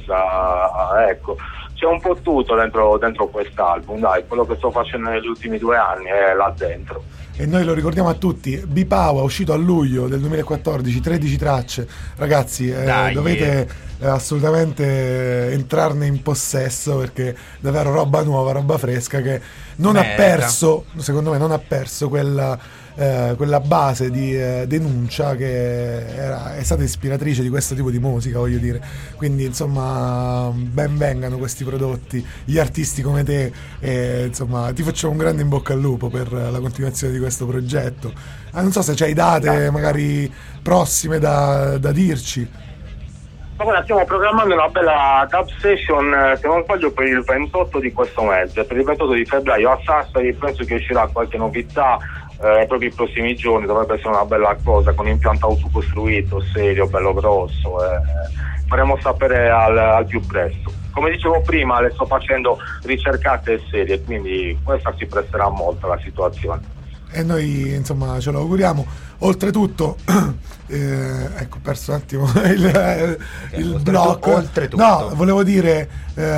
cosa, ecco. C'è un po' tutto dentro, dentro quest'album, dai, quello che sto facendo negli ultimi due anni è là dentro. E noi lo ricordiamo a tutti, B-Power è uscito a luglio del duemilaquattordici, tredici tracce, ragazzi, eh, Dai, dovete eh, assolutamente entrarne in possesso, perché davvero roba nuova, roba fresca che non Merda. ha perso, secondo me non ha perso quella, eh, quella base di eh, denuncia che era, è stata ispiratrice di questo tipo di musica, voglio dire. Quindi insomma ben vengano questi prodotti, gli artisti come te, e insomma ti facciamo un grande in bocca al lupo per la continuazione di questo progetto. Ah, non so se c'hai date magari prossime da, da dirci. Ma guarda, stiamo programmando una bella dub session, eh, se non sbaglio, per il ventotto di questo mese, per il ventotto di febbraio a Sassari. Penso che uscirà qualche novità eh, proprio i prossimi giorni, dovrebbe essere una bella cosa, con impianto autocostruito, serio, bello grosso, eh. faremo sapere al, al più presto. Come dicevo prima, le sto facendo ricercate e serie, quindi questa si presterà molto alla situazione. E noi insomma ce lo auguriamo. Oltretutto eh, ecco, ho perso un attimo il, il oltretutto, blocco. oltretutto. No, volevo dire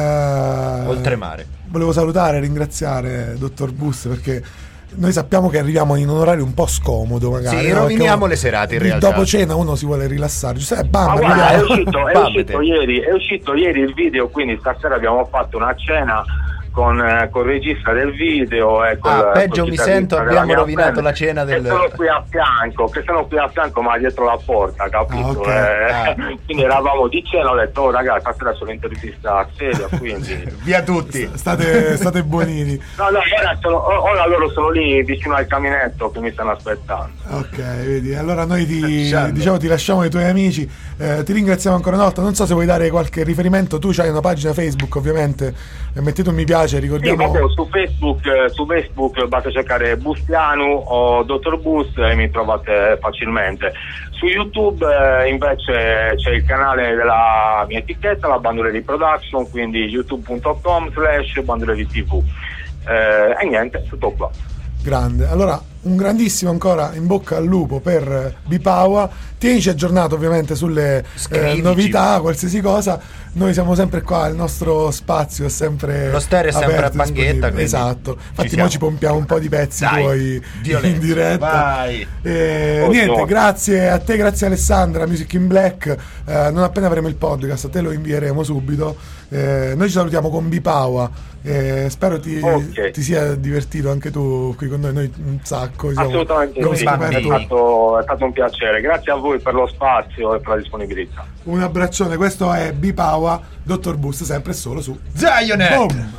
eh, Oltremare. volevo salutare e ringraziare Dottor Bus, perché noi sappiamo che arriviamo in un orario un po' scomodo, magari. Sì, no? roviniamo Perché le serate, in il realtà. dopo cena uno si vuole rilassare, cioè, bam, Ma guarda, è arriviamo. uscito, è Babbete. uscito ieri, è uscito ieri il video, quindi stasera abbiamo fatto una cena con, eh, col regista del video e col, Ah, peggio col mi chitarrista sento, della abbiamo mia rovinato band, la cena del- che sono qui a fianco, che sono qui a fianco ma dietro la porta, capito? Ah, ok. Eh, Ah. Quindi eravamo di cena, ho detto oh ragazzi, stasera sono intervista seria, quindi Via tutti. State, state buonini. no no, ora, sono, ora loro sono lì vicino al caminetto che mi stanno aspettando. Ok, vedi, allora noi ti, Lasciando. diciamo, ti lasciamo ai tuoi amici, eh, ti ringraziamo ancora una volta, non so se vuoi dare qualche riferimento, tu c'hai una pagina Facebook ovviamente, eh, mettete un mi piace, Sì, ricordiamo... vabbè, su Facebook, eh, su Facebook basta cercare Bustianu o Dottor Boost e mi trovate facilmente. Su YouTube eh, invece c'è il canale della mia etichetta, la Banduleri Production, quindi youtube punto com slash Banduleri tivù. Eh, e niente, tutto qua. Grande, allora un grandissimo ancora in bocca al lupo per eh, Bipawa, tienici aggiornato ovviamente sulle eh, Scrivici. novità, qualsiasi cosa, noi siamo sempre qua, il nostro spazio è sempre Lo stereo è sempre aperto, a Banghetta, disponibile. quindi Esatto, infatti siamo. noi ci pompiamo un po' di pezzi Dai, tuoi violenti. in diretta. Vai. E, Ottimo. niente, grazie a te, grazie Alessandra, Music in Black, eh, non appena avremo il podcast a te lo invieremo subito. Eh, noi ci salutiamo con Bipawa, eh, spero ti, Ok. ti sia divertito anche tu qui con noi, noi un sacco siamo- Assolutamente abbiamo sì, scoperto- è stato, è stato un piacere, grazie a voi per lo spazio e per la disponibilità. un abbraccione, questo è Bipawa, Dottor Boost, sempre e solo su Zionet. Boom!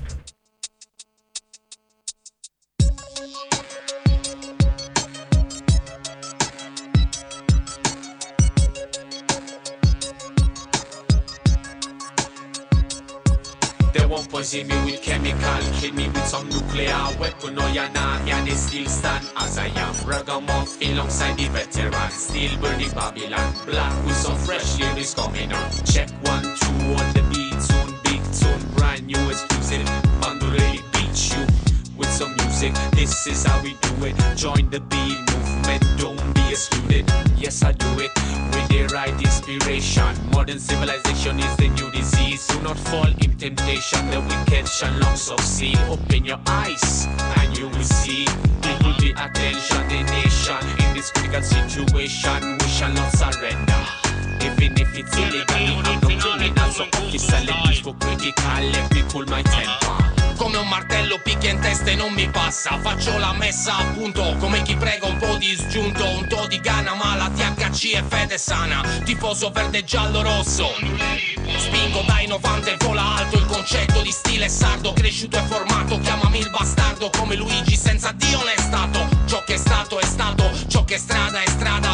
They won't poison me with chemical, kill me with some nuclear weapon. No, you're not, yeah, they still stand as I am. Ragamuffin alongside the veterans, still burning Babylon. Black with some fresh lyrics coming on. Check one, two on the beat, soon big tune, brand new exclusive. Bandurelli beat you with some music. This is how we do it. Join the beat movement, don't be excluded. Yes, I do it with the right inspiration. Modern civilization is the new disease. Do not fall in temptation. The wicked shall not succeed. Open your eyes and you will see. People the attention, the nation in this critical situation. We shall not surrender. Even if it's illegal, I'm not criminal. So officer, let me go critical. Let me cool my temper. Come un martello picchia in testa e non mi passa. Faccio la messa a punto come chi prega, un po' di sgiunto, un po' di gana, ma la T H C è fede sana. Tifoso verde, giallo, rosso. Spingo dai novanta e vola alto il concetto di stile sardo. Cresciuto e formato, chiamami il bastardo. Come Luigi senza Dio non è stato. Ciò che è stato è stato, ciò che è strada è strada.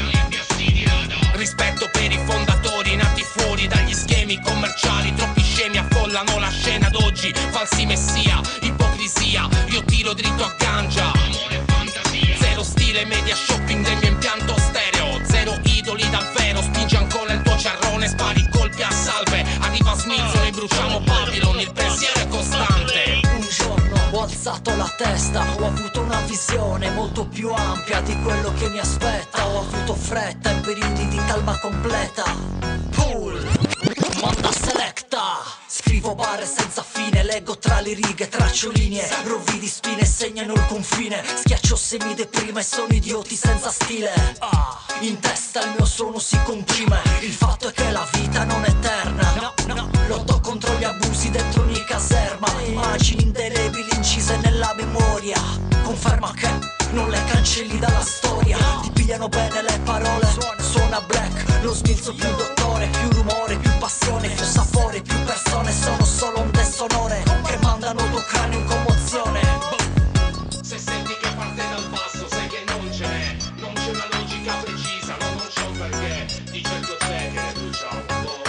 Rispetto per i fondatori nati fuori dagli schemi commerciali. Troppi scemi affollano la scena d'oggi. Falsi messia, ipocrisia. Io tiro dritto a ganja. Zero stile media shopping del mio impianto stereo. Zero idoli davvero. Spingi ancora il tuo ciarrone. Spari colpi a salve. Arriva Smith e bruciamo Babylon. Il pensiero è costante. Un giorno ho alzato la testa, ho avuto una visione molto più ampia di quello che mi aspetta. Ho avuto fretta in periodi di calma completa. Pool, manda selecta. Scrivo barre senza fine, leggo tra le righe, traccio linee. Rovidi spine segnano il confine. Schiaccio semi deprime, sono idioti senza stile. Ah, in testa il mio suono si comprime. Il fatto è che la vita non è eterna. No, no, lotto contro gli abusi dentro ogni caserma. Immagini indelebili incise nella memoria. Conferma che non le cancelli dalla storia. Ti pigliano bene le parole. Suona black, lo smilzo più dottore. Più rumore, più passione, più sapore, più persone. Sono solo onde sonore che mandano tuo cranio in commozione. Se senti che parte dal basso, sai che non ce n'è. Non c'è una logica precisa, no, non c'è un perché. Di certo c'è che ne brucia un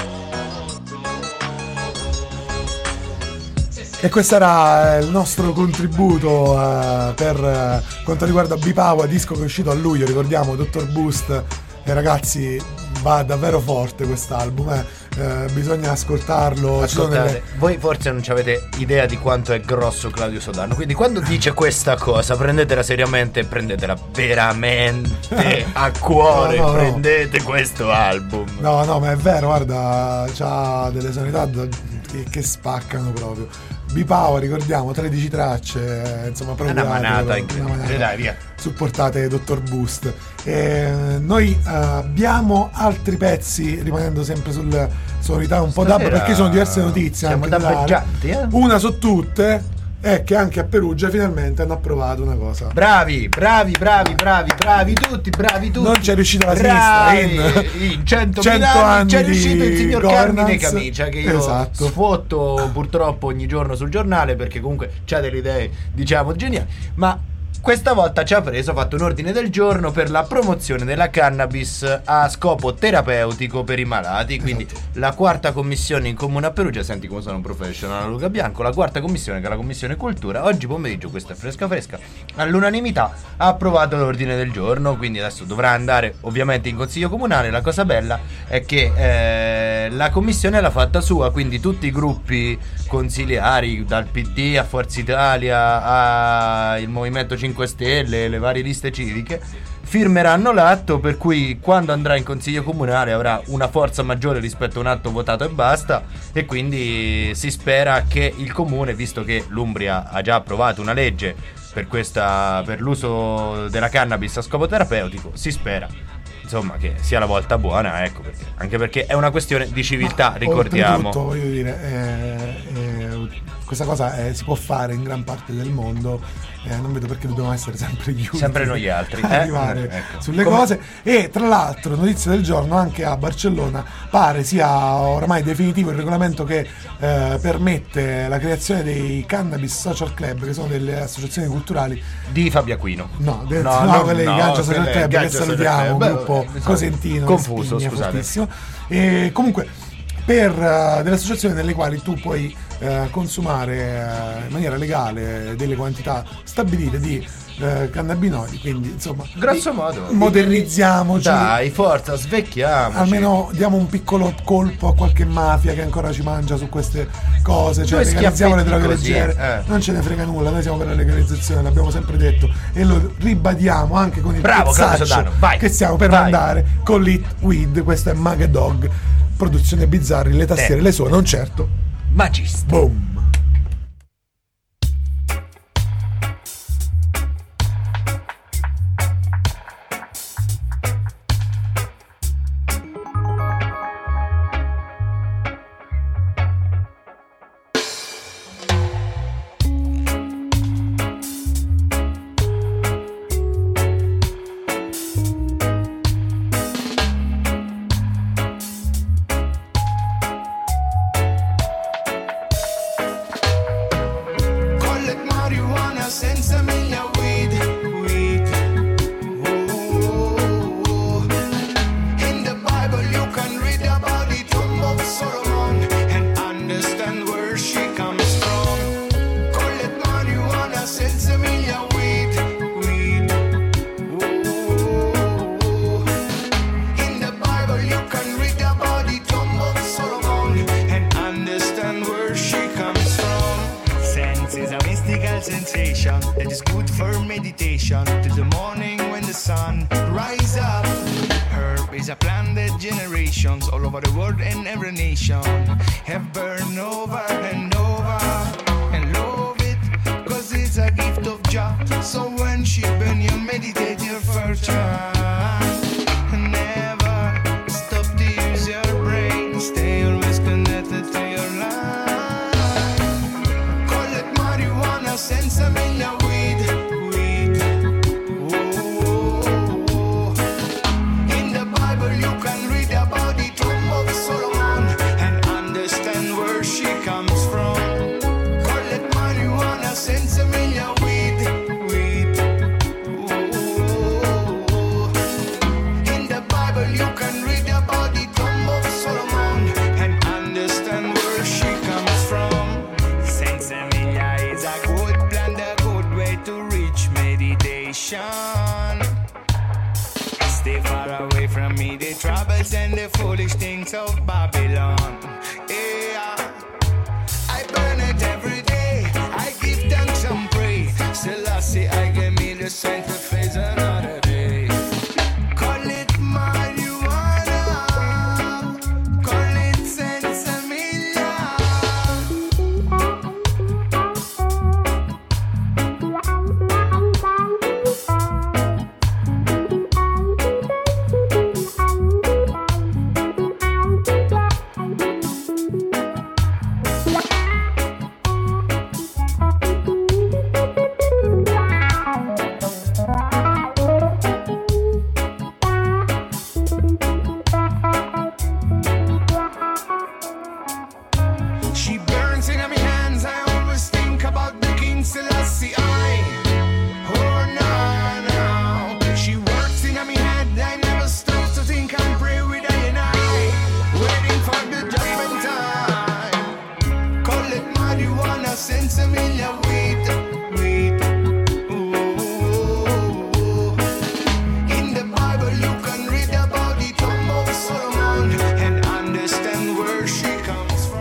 E questo era il nostro contributo eh, per eh, quanto riguarda Bipawa, disco che è uscito a luglio, ricordiamo, Dottor Boost. E ragazzi, va davvero forte quest'album, eh. Eh, bisogna ascoltarlo. Ci sono Ascoltate, delle- voi forse non avete idea di quanto è grosso Claudio Sodano, quindi quando dice questa cosa prendetela seriamente e prendetela veramente a cuore. No, no, no. Prendete questo album. No, no, ma è vero, guarda, c'ha delle sonorità da- che, che spaccano proprio. B-Power, ricordiamo, tredici tracce, insomma, una manata incredibile. Dai, via. Supportate dottor Boost. E noi uh, abbiamo altri pezzi, rimanendo sempre sul sonorità un po' dub, perché sono diverse notizie. Siamo dabbeggianti, eh? Una su tutte è che anche a Perugia finalmente hanno approvato una cosa. Bravi, bravi, bravi, bravi, bravi tutti, bravi tutti. Non c'è riuscita la bravi. sinistra in, in cento, cento anni, anni c'è riuscito il signor Carmine governance. Camicia, che io Esatto. sfotto purtroppo ogni giorno sul giornale, perché comunque c'ha delle idee, diciamo, geniali, ma questa volta ci ha preso, ha fatto un ordine del giorno per la promozione della cannabis a scopo terapeutico per i malati. Quindi esatto. La quarta commissione in comune a Perugia, senti come sono un professional, Luca Bianco, la quarta commissione, che è la commissione cultura, oggi pomeriggio, questa è fresca fresca, all'unanimità ha approvato l'ordine del giorno. Quindi adesso dovrà andare ovviamente in consiglio comunale. La cosa bella è che eh, la commissione l'ha fatta sua, quindi tutti i gruppi consiliari, dal P D a Forza Italia a il Movimento cinque Stelle, le varie liste civiche, firmeranno l'atto, per cui quando andrà in consiglio comunale avrà una forza maggiore rispetto a un atto votato e basta. E quindi si spera che il comune, visto che l'Umbria ha già approvato una legge per questa, per l'uso della cannabis a scopo terapeutico, si spera insomma che sia la volta buona, ecco, perché, anche perché è una questione di civiltà. Ma ricordiamo, oltretutto, voglio dire, eh, eh, questa cosa eh, si può fare in gran parte del mondo, eh, non vedo perché dobbiamo essere sempre gli ultimi, sempre noi altri, a eh? arrivare ecco. sulle Come... cose. E tra l'altro, notizia del giorno, anche a Barcellona pare sia oramai definitivo il regolamento che eh, permette la creazione dei Cannabis Social Club, che sono delle associazioni culturali di Fabio Aquino. No, del, no, no, no quelle no, di Gaggio Social Club, che Gaggio salutiamo, un Beh, gruppo beh, cosentino, confuso, spigna, scusate. fortissimo. E comunque per uh, delle associazioni nelle quali tu puoi uh, consumare uh, in maniera legale delle quantità stabilite di uh, cannabinoidi, quindi insomma grosso modo modernizziamoci, dai, forza, svecchiamoci, almeno diamo un piccolo colpo a qualche mafia che ancora ci mangia su queste cose, cioè Due legalizziamo le droghe così, leggere, eh. non ce ne frega nulla, noi siamo per la legalizzazione, l'abbiamo sempre detto e lo ribadiamo anche con il bravo pezzaccio Sodano, vai, che stiamo per vai. mandare con l'Hit Weed. Questo è Magadog, produzione Bizzarri, le tastiere eh. le sue, non certo Magista. Boom.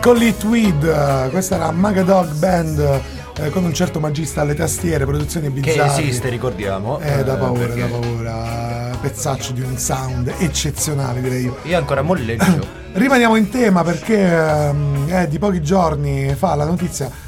Call It Weed, questa era Magadog Band eh, con un certo magista alle tastiere, produzioni bizzarre. Che esiste, ricordiamo. Eh, da paura, perché... da paura. Pezzaccio di un sound eccezionale, direi io. Io ancora molleggio. Rimaniamo in tema perché eh, di pochi giorni fa la notizia.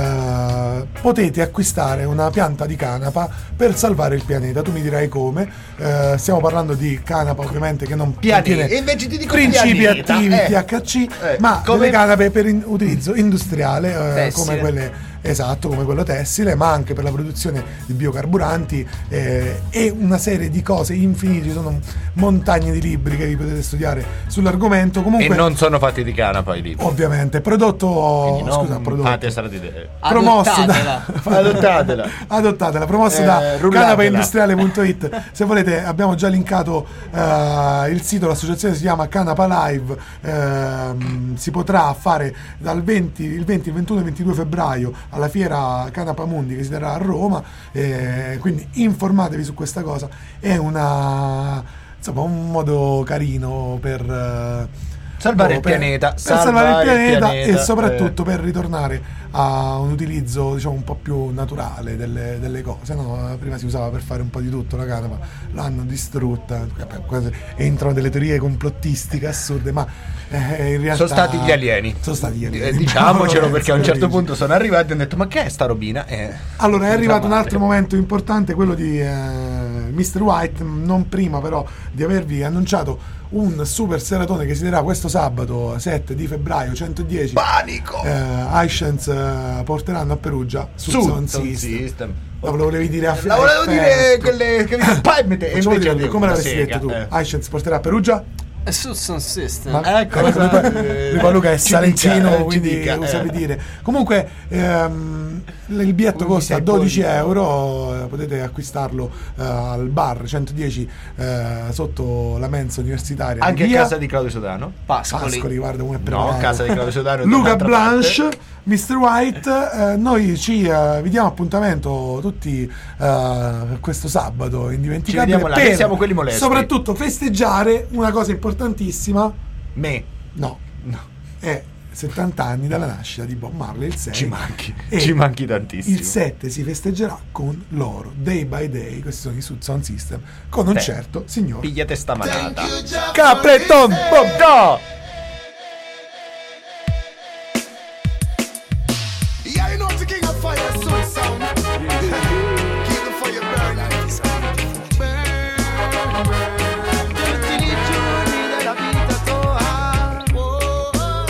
Uh, potete acquistare una pianta di canapa per salvare il pianeta. Tu mi dirai come. Uh, stiamo parlando di canapa, ovviamente, che non contiene e invece ti dico principi pianeta, attivi eh. T H C, Eh, ma come- delle canape per in- utilizzo industriale, uh, Tessile. come quelle. Esatto, come quello tessile, ma anche per la produzione di biocarburanti eh, e una serie di cose infinite. Ci sono montagne di libri che vi potete studiare sull'argomento. Comunque, E non sono fatti di canapa i libri. ovviamente, prodotto. Quindi non Scusa, prodotto. fate strade idee. promosso da Adottatela. Adottatela. adottatela promosso Eh, da rullatela. canapaindustriale punto it. Se volete, abbiamo già linkato eh, il sito, l'associazione si chiama Canapa Live. Ehm, si potrà fare dal venti, il venti, il ventuno e il ventidue febbraio alla fiera Canapa Mundi che si terrà a Roma, eh, quindi informatevi su questa cosa. È una insomma un modo carino per eh, Salvare oh, il per- pianeta, per salvare il salvare il pianeta, pianeta, e soprattutto eh. per ritornare a un utilizzo, diciamo, un po' più naturale delle, delle cose, no? Prima si usava per fare un po' di tutto la canapa, l'hanno distrutta. Vabbè, quasi entrano delle teorie complottistiche assurde, ma eh, in realtà Sono stati gli alieni. sono stati gli alieni. Eh, diciamocelo, perché a un certo Capisci? punto sono arrivati e hanno detto: ma che è sta robina? Eh, Allora è non arrivato sa un male. altro momento importante, quello di eh, mister White, non prima però di avervi annunciato un super seratone che si terrà questo sabato sette di febbraio, centodieci. Panico! Eh, iScience eh, porteranno a Perugia su Su Sound Sound System. System. Ma lo volevi dire a La volevo a dire effetto. quelle che mi poi mette e Facciamo invece dire, avevo come una l'avresti sega, detto tu? eh. iScience porterà a Perugia? Su Sound System. Ma Ecco, eh, cosa- lui- lui poi Luca è ci salentino, dica, eh, ci quindi dica, lo eh. sape dire. Comunque ehm, il biglietto Quindi costa sei dodici poi- euro, eh, potete acquistarlo eh, al bar centodieci eh, sotto la mensa universitaria Anche di a via casa di Claudio Sodano? Pascoli. Pascoli, guarda come è No, preparato. casa di Claudio Sodano è Luca dall'altra Blanche, parte. mister White, eh, noi ci eh, vi diamo appuntamento tutti eh, per questo sabato indimenticabile. Ci vediamo là, per che siamo quelli molesti. soprattutto festeggiare una cosa importantissima. Me. No, No. è settanta anni dalla nascita di Bob Marley, il sei. Ci manchi. E Ci manchi tantissimo. il sette si festeggerà con loro, Day by Day, questi sono i Sud Sound System, con un Beh, certo signor Pigliate sta manata. Capleton Bob. Yeah, you know the king of fire, soul sound. Keep the fire burning. Burn, burn. Tutti i giorni della vita tua. Oh,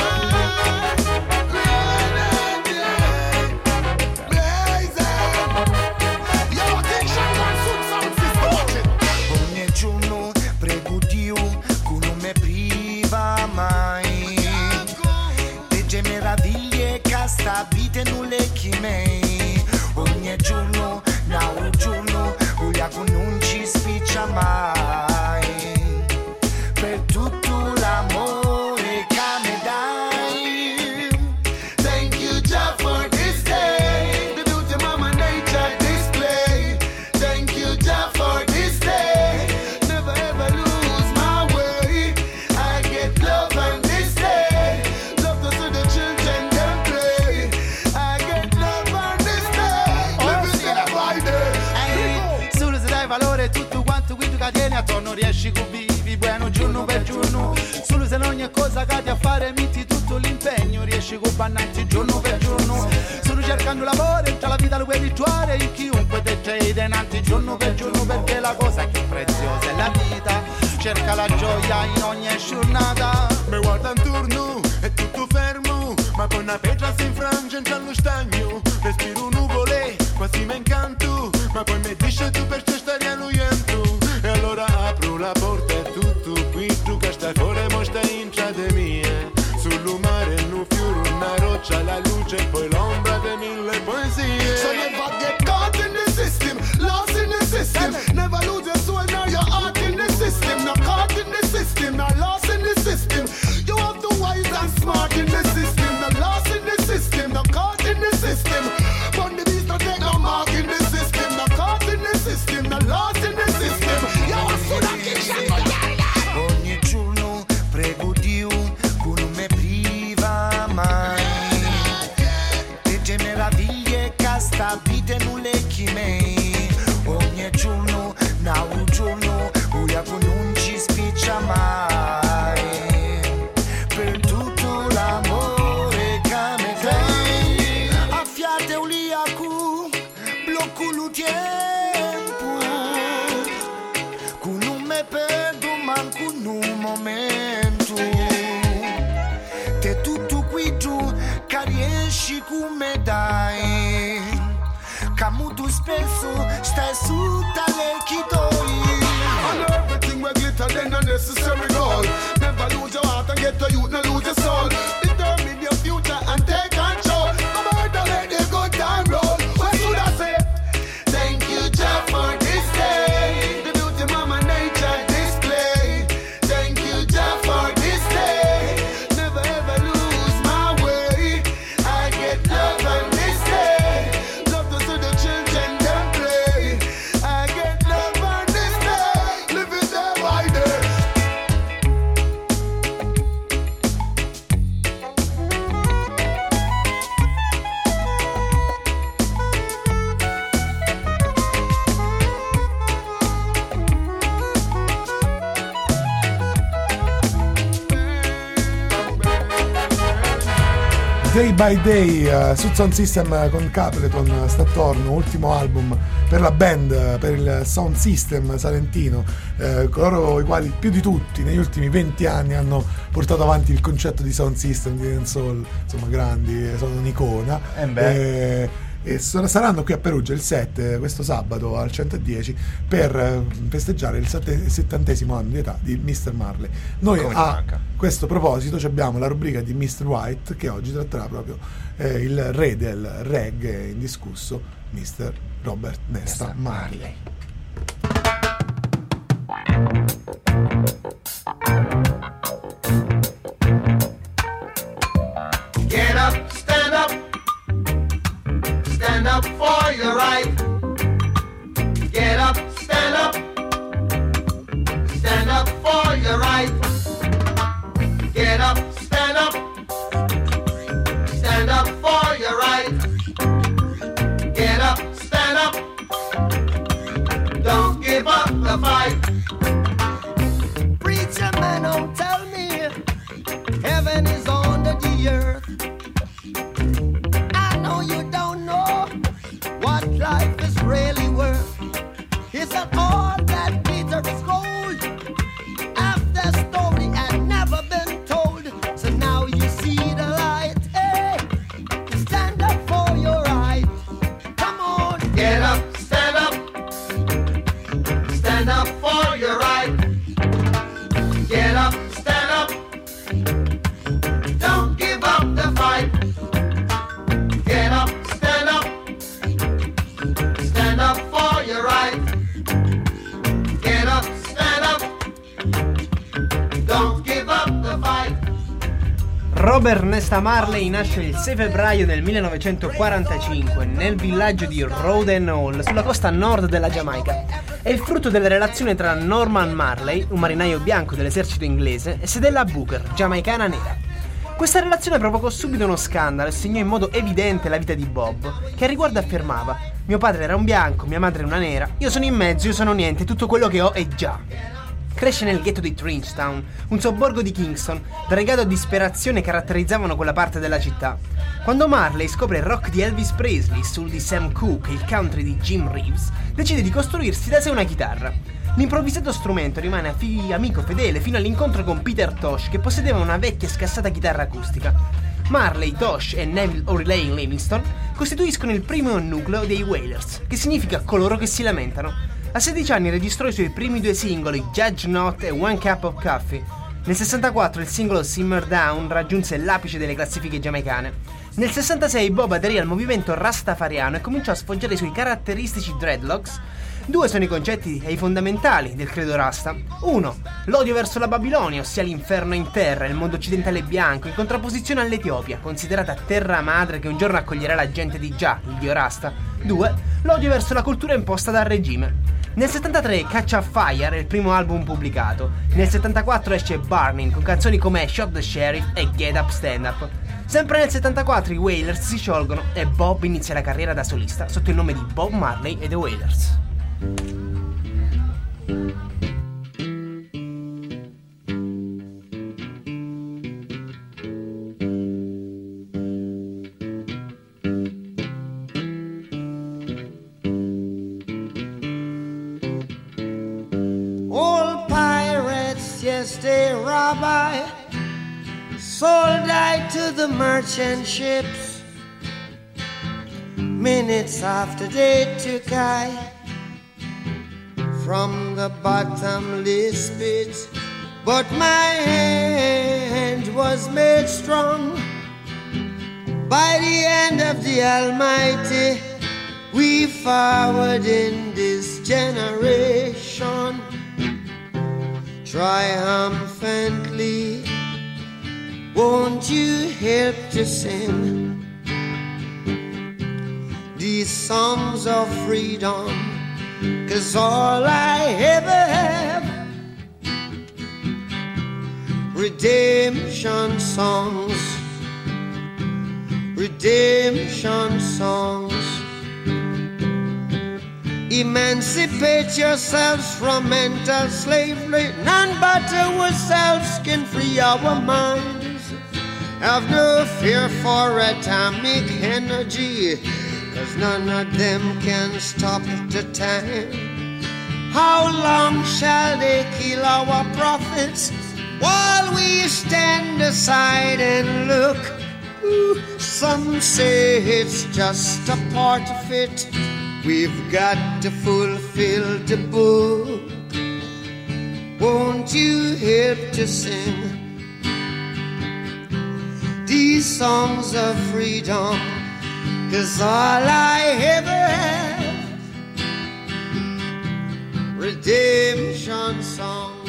Yo, attention, one Sud Sound System, watch it. Ogni giorno prego Dio che non mi priva mai. Legge meraviglie che sta vita non le chimei. Ogni giorno, da un giorno, uliaco non ci spiccia mai. Per tutto l'amore che mi dai. Thank you, Jah, for this day. The beauty mama nature display. Thank you, Jah, for this day. Never ever lose my way. I get love on this day. Love to see the children them play. I get love on this day. Living day by day. Solo se dai valore a tutto quanto qui tu che tieni attorno riesci con vivi buono giorno per giorno. Solo se in ogni cosa che ti a fare metti tutto l'impegno riesci con bannanti giorno per giorno. Solo cercando lavoro tra la vita lo puoi ritrovare in chiunque te c'è denanti giorno per giorno, perché la cosa più preziosa è la vita. Cerca la gioia in ogni giornata. Mi guarda intorno, è tutto fermo, ma con una pietra si infrange entra allo stagno. Respiro nuvole, quasi mi incanto, ma poi mi dice tu per te stare annoiando. E allora apro la porta e tutto qui, tu che stai fuori mo stai in strade mie. Sul mare, un fiore, una roccia, la luce e poi l'ombra di mille poesie. So never get caught in the system, lost in the system. Never lose your soul nor your heart in the system. Not caught in the system, not lost in the system. You have to wise and smart in the system. Not lost in the system, not caught in the system. But the beast not take no mark in the system. Not caught in the system, not lost in the system. Yo, I saw that kick shot. te perdo manco un momento. Te tutto qui giù che riesci come dai, che molto spesso stai su tale chidoi. And everything we glitter then unnecessary gold. Never lose your heart and get to youth, no lose your soul. Determine your future and take control. Come on, don't let the good time roll. What should I say? Thank you, Jah, for this day. The beauty mama nature display. Thank you, Jah, for this day. Never ever lose my way. I get love on this day. Love to see the children them play. I get love on this day. Living day by day. Day by Day uh, su Sound System con Capleton sta attorno, ultimo album per la band, per il Sound System salentino, eh, coloro i quali più di tutti negli ultimi venti anni hanno portato avanti il concetto di Sound System, di dancehall, insomma grandi, sono un'icona. Eh beh. E, e sono- saranno qui a Perugia il sette, questo sabato al centodieci, per eh, festeggiare il sette- settantesimo anno di età di mister Marley. Noi Come ci a manca. questo proposito ci abbiamo la rubrica di mister White, che oggi tratterà proprio eh, il re del reggae indiscusso, mister Robert Nesta Marley. Get up, stand up, stand up for your right. Get up, stand up, stand up for your right. Get up, stand up, stand up for your right. Get up, stand up, don't give up the fight. Preacher man, don't tell me heaven is under the earth. I know you don't know what life is really worth. Isn't all that glitter is gold? Half the story had never been told. So now you see the light. Hey, stand up for your right. Come on. Get up, stand up, stand up for your right. Get up, stand up, don't give up the fight. Get up, stand up, stand up for your right. Get up, stand up, don't give up the fight. Robert Nesta Marley nasce il sei febbraio del millenovecentoquarantacinque nel villaggio di Roden Hall, sulla costa nord della Giamaica. È il frutto della relazione tra Norman Marley, un marinaio bianco dell'esercito inglese, e Sedella Booker, giamaicana nera. Questa relazione provocò subito uno scandalo e segnò in modo evidente la vita di Bob, che a riguardo affermava: mio padre era un bianco, mia madre una nera, io sono in mezzo, io sono niente, tutto quello che ho è già. Cresce nel ghetto di Trenchtown, un sobborgo di Kingston, dove regalo e disperazione caratterizzavano quella parte della città. Quando Marley scopre il rock di Elvis Presley, il soul di Sam Cooke e il country di Jim Reeves, decide di costruirsi da sé una chitarra. L'improvvisato strumento rimane a fi- amico fedele fino all'incontro con Peter Tosh, che possedeva una vecchia e scassata chitarra acustica. Marley, Tosh e Neville O'Reilly Livingston costituiscono il primo nucleo dei Wailers, che significa coloro che si lamentano. A sedici anni registrò i suoi primi due singoli, Judge Not e One Cup of Coffee. Nel sessantaquattro il singolo Simmer Down raggiunse l'apice delle classifiche giamaicane. Nel sessantasei Bob aderì al movimento rastafariano e cominciò a sfoggiare i suoi caratteristici dreadlocks. Due sono i concetti e i fondamentali del credo rasta. Uno, l'odio verso la Babilonia, ossia l'inferno in terra, il mondo occidentale bianco, in contrapposizione all'Etiopia, considerata terra madre che un giorno accoglierà la gente di Jah, il dio rasta. Due, l'odio verso la cultura imposta dal regime. Nel settantatré Catch a Fire è il primo album pubblicato. Nel settantaquattro esce Burning con canzoni come Shot the Sheriff e Get Up Stand Up. Sempre nel settantaquattro i Wailers si sciolgono e Bob inizia la carriera da solista sotto il nome di Bob Marley e The Wailers. Old yesterday, Rabbi, sold I to the merchant ships. Minutes after they took I from the bottomless pit, but my hand was made strong by the hand of the Almighty. We forward in this generation triumphantly. Won't you help to sing these songs of freedom? 'Cause all I ever have, redemption songs, redemption songs. Emancipate yourselves from mental slavery. None but ourselves can free our minds. Have no fear for atomic energy, 'cause none of them can stop the time. How long shall they kill our prophets while we stand aside and look? Ooh, some say it's just a part of it. We've got to fulfill the book. Won't you help to sing these songs of freedom? 'Cause all I ever have, redemption songs.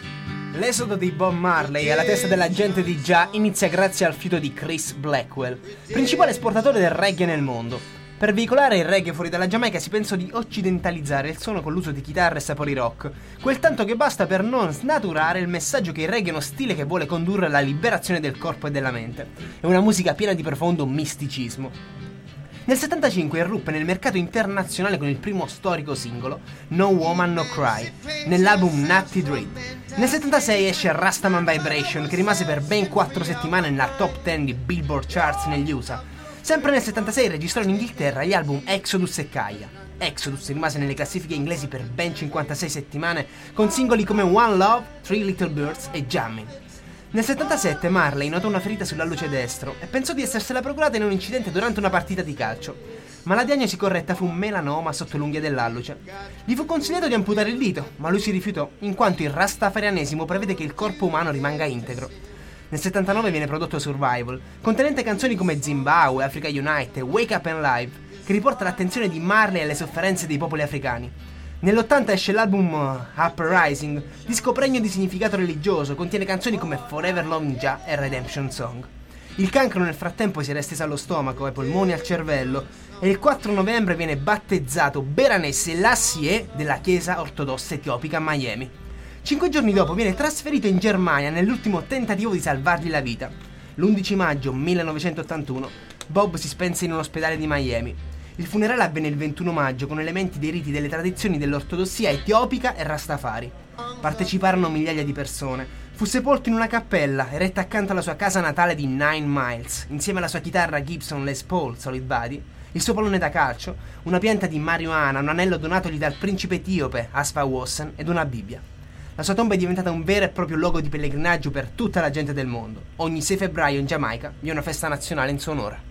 L'esodo di Bob Marley alla testa della gente di già inizia grazie al fiuto di Chris Blackwell, principale esportatore del reggae nel mondo. Per veicolare il reggae fuori dalla Giamaica si pensò di occidentalizzare il suono con l'uso di chitarre e sapori rock, quel tanto che basta per non snaturare il messaggio che il reggae è uno stile che vuole condurre alla liberazione del corpo e della mente. È una musica piena di profondo misticismo. Nel settantacinque irruppe nel mercato internazionale con il primo storico singolo, No Woman No Cry, nell'album Natty Dread. Nel settantasei esce Rastaman Vibration, che rimase per ben quattro settimane nella top dieci di Billboard Charts negli U S A. Sempre nel settantasei registrò in Inghilterra gli album Exodus e Kaya. Exodus rimase nelle classifiche inglesi per ben cinquantasei settimane con singoli come One Love, Three Little Birds e Jammin'. Nel settantasette Marley notò una ferita sull'alluce destro e pensò di essersela procurata in un incidente durante una partita di calcio. Ma la diagnosi corretta fu un melanoma sotto l'unghia dell'alluce. Gli fu consigliato di amputare il dito, ma lui si rifiutò, in quanto il rastafarianesimo prevede che il corpo umano rimanga integro. Nel settantanove viene prodotto Survival, contenente canzoni come Zimbabwe, Africa Unite e Wake Up and Live, che riporta l'attenzione di Marley alle sofferenze dei popoli africani. Nell'ottanta esce l'album Uprising, disco pregno di significato religioso, contiene canzoni come Forever Loving Jah e Redemption Song. Il cancro nel frattempo si era esteso allo stomaco, ai polmoni e al cervello, e il quattro novembre viene battezzato Berhane Selassie della chiesa ortodossa etiopica a Miami. Cinque giorni dopo viene trasferito in Germania nell'ultimo tentativo di salvargli la vita. L'undici maggio millenovecentottantuno Bob si spense in un ospedale di Miami. Il funerale avvenne il ventuno maggio con elementi dei riti delle tradizioni dell'ortodossia etiopica e Rastafari. Parteciparono migliaia di persone. Fu sepolto in una cappella eretta accanto alla sua casa natale di Nine Miles, insieme alla sua chitarra Gibson Les Paul Solid Body, il suo pallone da calcio, una pianta di marijuana, un anello donatogli dal principe etiope Asfa Wossen ed una Bibbia. La sua tomba è diventata un vero e proprio luogo di pellegrinaggio per tutta la gente del mondo. Ogni sei febbraio in Giamaica vi è una festa nazionale in suo onore.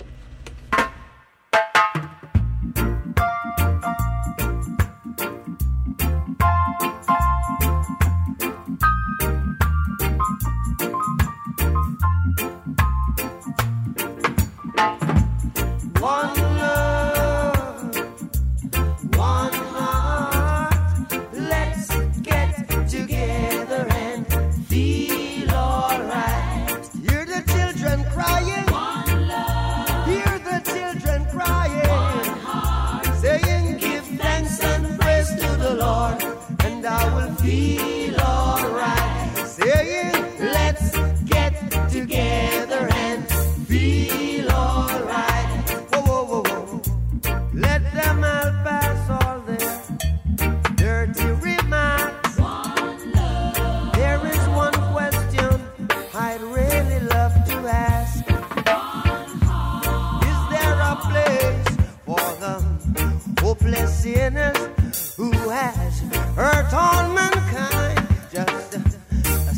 Sinners who has hurt all mankind, just a, a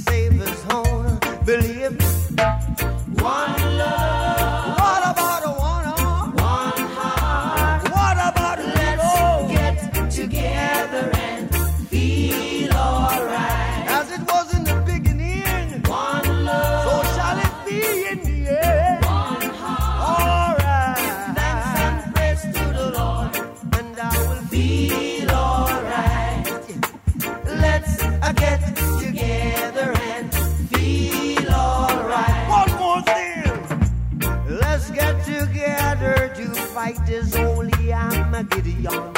a Gideon.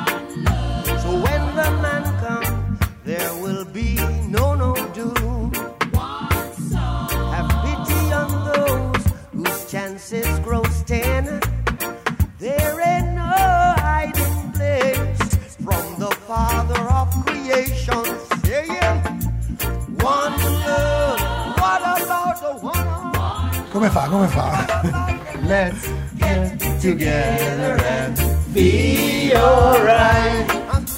So when the man comes, there will be no no doom. Have pity on those whose chances grow ten. There ain't no hiding place from the Father of creation. Saying one love. What about the one? Come fa? Come fa? Let's get together and be alright.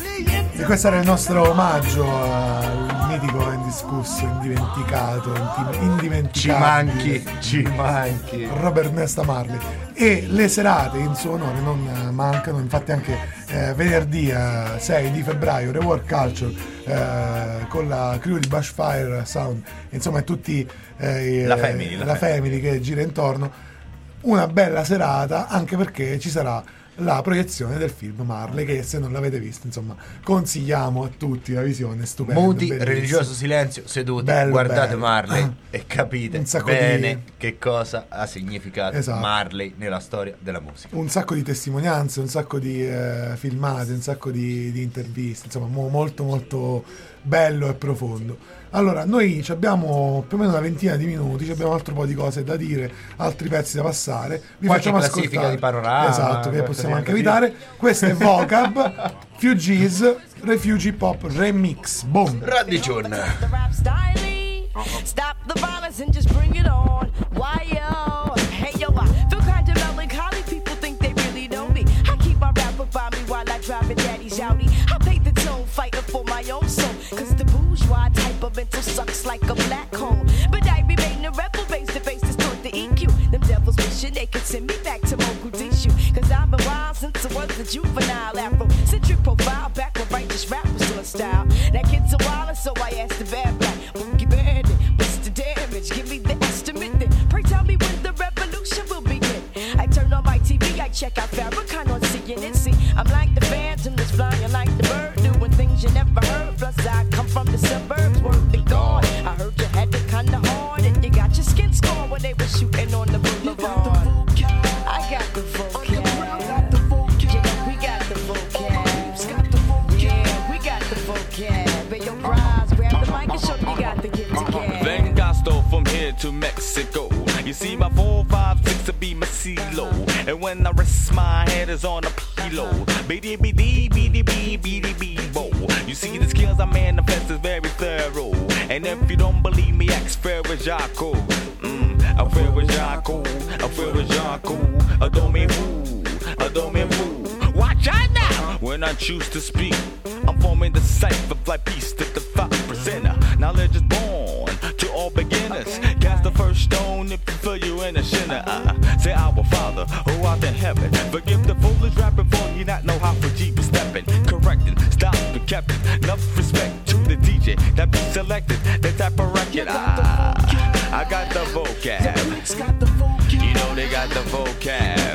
E questo era il nostro omaggio al mitico, indiscusso, indimenticato, intim- indimenticabile. Ci manchi, ci manchi. Robert Nesta Marley. E le serate in suo onore non mancano, infatti anche eh, venerdì eh, sei di febbraio Rework Culture eh, con la crew di Bushfire Sound, insomma e tutti eh, la family, la la family. family che gira intorno. Una bella serata, anche perché ci sarà la proiezione del film Marley, che se non l'avete visto, insomma, consigliamo a tutti la visione, stupenda. Muti, bellissima. religioso silenzio, seduti, Bello, guardate bello. Marley Ah. e capite Un sacco bene di- che cosa ha significato Esatto. Marley nella storia della musica. Un sacco di testimonianze, un sacco di eh, filmate, un sacco di, di interviste, insomma mo- molto molto bello e profondo. Allora, noi ci abbiamo più o meno una ventina di minuti, ci abbiamo un altro po' di cose da dire, altri pezzi da passare. Vi Qualche facciamo classifica ascoltare. di panorama, esatto, che qualcosa possiamo anche così. evitare. Questo è Vocab, Fugees, Refugee Pop Remix. Boom! Radiccione. The rap styling. Stop the violence and just bring it on. Why yo? Hey yo, I feel kind of melancholy. People think they really know me. I keep my rapper by me while I drive a daddy's Audi. I pay the toll, fighting for my own soul. Cause the bourgeois type of mental sucks like a black hole. But I remain a rebel, face to face, distort the E Q. Them devils wishing they could send me back to Mogadishu. Cause I've been wild since I was a juvenile. Afro-centric profile, back when righteous rap was still a style. That kid's a wilder, so I asked the bad black Boogie Bandit, what's the damage? Give me the estimate then. Pray tell me when the revolution will begin. I turn on my T V, I check out Farrakhan on C N N. See, I'm like the phantom that's flying like the bird, doing things you never heard. Plus I come from the suburbs, word be gone. I heard you had it kinda hard, and you got your skin scorn when they were shooting on the boulevard. I got the vocab. Yeah, we got the vocab. Yeah, we got the vocab. But your prize, grab the mic and show them you got the gift again. Then Gasto from here to Mexico. You see my four, five, six to be my CeeLo. And when I rest my head is on a pillow. B-D B D B D B B D B bo. You see the skills I manifest is very thorough. And if you don't believe me, ask Ferrajaco. Mm, a Ferrajaco, a Ferrajaco. A domain fool, a domain fool. Watch out now when I choose to speak. I'm forming the cipher like peace to the five percenter. Knowledge is born to all beginners. Cast the first stone if you feel you in a sinner. Uh, say our Father who art in heaven. Forgive the foolish rapping for you not know how for G be stepping. Correcting, stop the captain. Enough respect to the D J that be selected. The type of record. Ah, I got the vocab. You know they got the vocab.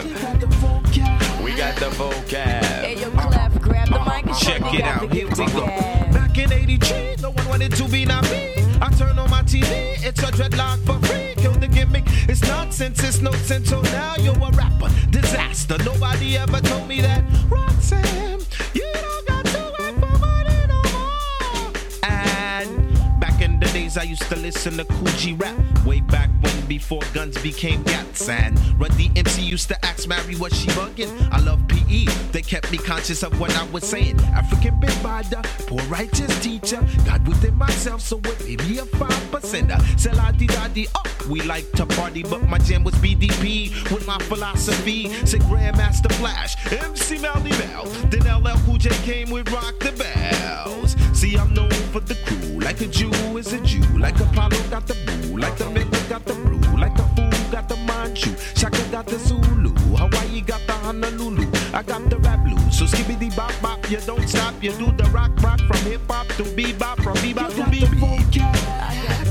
We got the vocab. Hey yo, Clef, grab the mic and show Check them you it got out, the here gift we go. again. Back in eighty-three, no one wanted to be not me. I turn on my T V, it's a dreadlock for free. Kill the gimmick, it's nonsense, it's no sense. So now you're a rapper, disaster. Nobody ever told me that. Roxanne, you don't got to work for money no more. And back in the days, I used to listen to Cool G rap. Way back when, before guns became gats. And Run D M C used to ask Mary, was she bugging? I love P E, they kept me conscious of what I was saying. African big rider, poor righteous teacher. God within myself, so it made me a five percenter. Say la di da di, oh, we like to party, but my jam was B D P with my philosophy. Say Grandmaster Flash, M C Melly Mel. Then L L Cool J came with Rock the Bells. See, I'm known for the crew, like a Jew is a Jew, like Apollo got the boo, like the Mecca got the brew, like the fool got the Manchu, Shaka got the Zulu, Hawaii got the Honolulu, I got the rap blues. So skibbity bop bop, you don't stop, you do the rock rock from hip hop to bebop, from bebop to bebop. I got the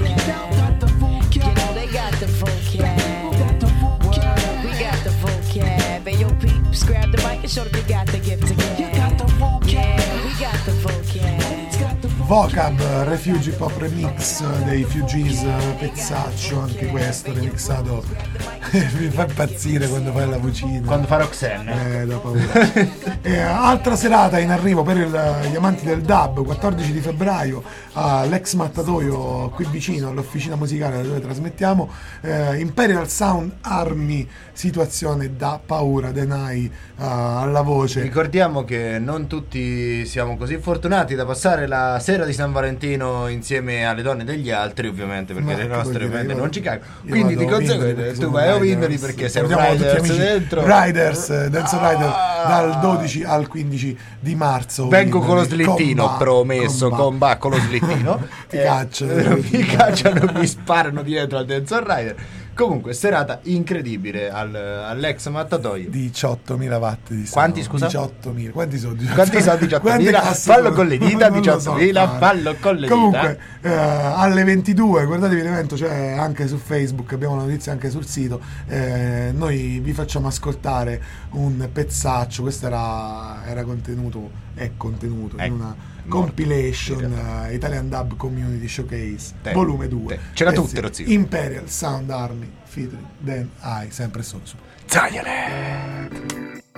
vocab. You know they got the vocab. Word, we got the vocab. Hey yo, peeps, grab the mic and show them you got the gift again. Yeah, we got the vocab. Vocab Refugee Pop Remix dei Fugees, pezzaccio anche questo remixato. Mi fa impazzire quando fai la vocina, quando fa Roxanne, eh, da paura. E, altra serata in arrivo per il, gli amanti del dub, quattordici di febbraio all'ex mattatoio qui vicino all'officina musicale da dove trasmettiamo, eh, Imperial Sound Army, situazione da paura, Denai uh, alla voce. Ricordiamo che non tutti siamo così fortunati da passare la sera di San Valentino insieme alle donne degli altri, ovviamente, perché Ma le nostre dire, ovviamente io- non ci cagano. io Quindi vado di a Windows conseguenza perché tu sono vai a Riders. Windows perché sei un Salutiamo tutti Riders amici dentro. Riders, Dance Rider dal dodici al quindici di marzo. Vengo con lo Quindi, slittino, comba, promesso, comba. comba con lo slittino. Ti Eh, cacciano. mi cacciano, mi sparano dietro al Dance Rider. Comunque, serata incredibile al, all'ex mattatoio. diciottomila watt di sound. Quanti, scusa? diciottomila. Quanti sono? Quanti sono diciottomila? Fallo con le dita, diciottomila, fallo con le dita. Comunque, eh, alle ventidue, guardatevi l'evento, c'è anche su Facebook, abbiamo la notizia anche sul sito. Eh, noi vi facciamo ascoltare un pezzaccio. Questo era, era contenuto, è contenuto in Ecco, una morto, compilation in realtà. eh, Italian Dub Community Showcase Te, volume due. te. C'era Eh tutto, sì, Rozio. Imperial Sound Army featuring Dan I, sempre solo su Zagliale.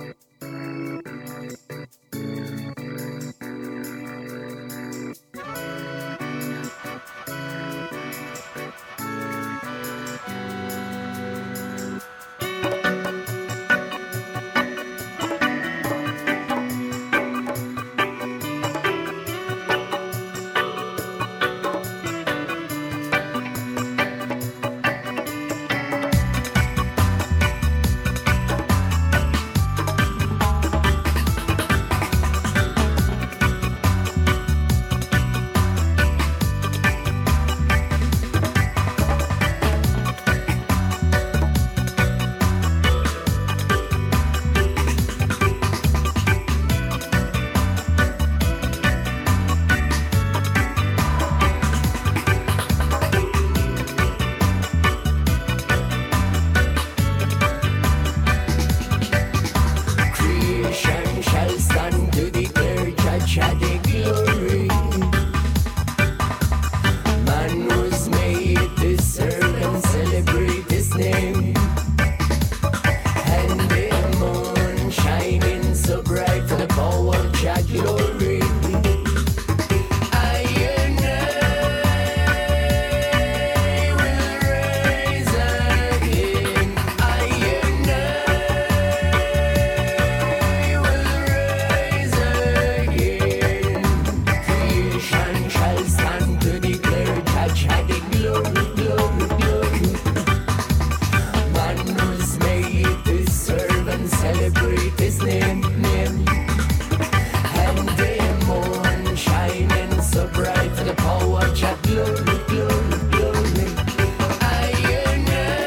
Creation shall stand to declare Judge had the glory. Man was made to serve and celebrate his name. And the moon shining so bright for the power of Jah glory. I and I will rise again. I and Creation shall stand to declare Judge had the glory, glory, glory. Man was made to serve and celebrate his name, name. And the moon shining so bright for the power of Jah glory, glory, glory. I and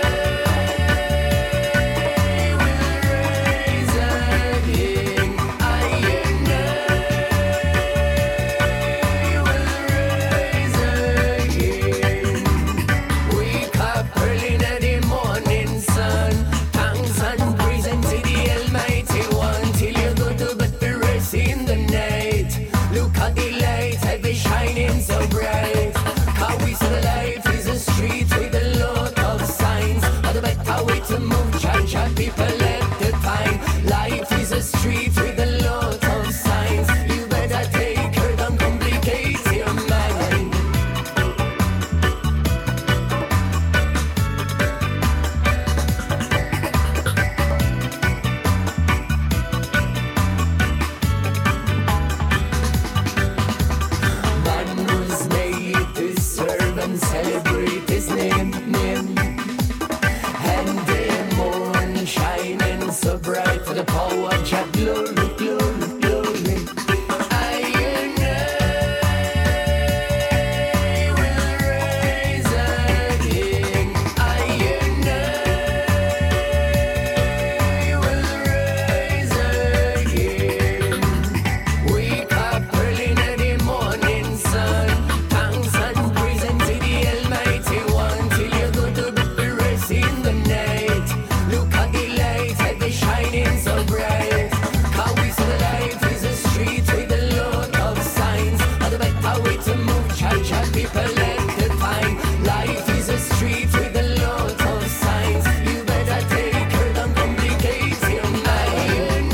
I will rise again. I and Wake up early in the morning sun. Thanks and praise unto the Almighty One. Till you go to bed for rest in the night. Look at the light, have it shining so bright. 'Cause collect the fine. Life is a street with a lot of signs. You better take her, don't complicate your mind.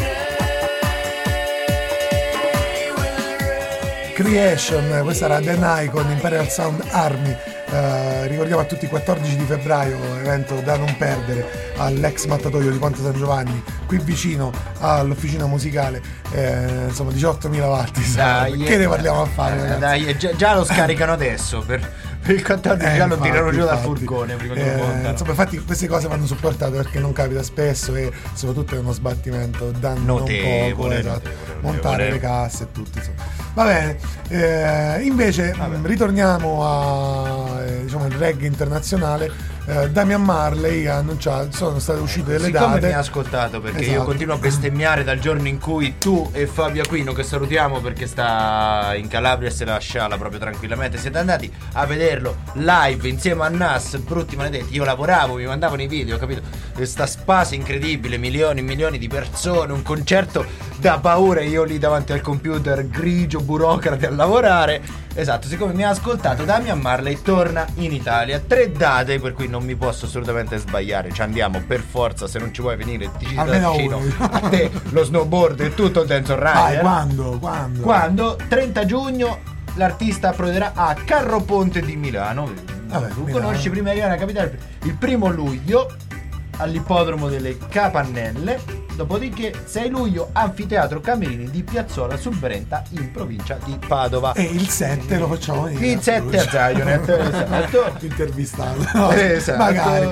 Creation, questa era The Night con Imperial Sound Army. Uh, ricordiamo a tutti il quattordici di febbraio, evento da non perdere all'ex mattatoio di Ponte San Giovanni, qui vicino all'officina musicale, eh, insomma diciottomila watt. Dai, che ne parliamo a fare? Eh, dai, già, già lo scaricano adesso per, per il quattordici, Eh, già lo infatti, tirano giù dal infatti. furgone prima che Eh, lo montano. insomma, infatti queste cose vanno supportate perché non capita spesso e soprattutto è uno sbattimento da non Notevole, poco, esatto. notevole, montare notevole. le casse e tutto, insomma. Va bene, eh, invece mh, ritorniamo a eh, diciamo il reggae internazionale. eh, Damian Marley ha annunciato, sono state uscite delle Siccome date. mi ha ascoltato, perché io Esatto. continuo a bestemmiare dal giorno in cui tu e Fabio Aquino, che salutiamo perché sta in Calabria e se la sciala proprio tranquillamente, siete andati a vederlo live insieme a Nas, brutti maledetti. Io lavoravo, mi mandavano i video, capito? Questa spasa incredibile, milioni e milioni di persone, un concerto da paura, io lì davanti al computer grigio, burocrate a lavorare. Esatto, siccome mi ha ascoltato, Damian Marley torna in Italia. Tre date per cui non mi posso assolutamente sbagliare. Ci andiamo per forza, se non ci vuoi venire ti ci Almeno vicino. uno. A te lo snowboard e tutto Dance on Vai, Rider. quando? Quando? Quando? trenta giugno l'artista approderà a Carroponte di Milano. Vabbè, Tu Milano. conosci prima di la capitale. Il primo luglio all'ippodromo delle Capannelle. Dopodiché sei luglio Anfiteatro Camerini di Piazzola sul Brenta in provincia di Padova. E il sette lo facciamo venire. Il sette a Zionet, esatto. Intervistato. No, Esatto. magari.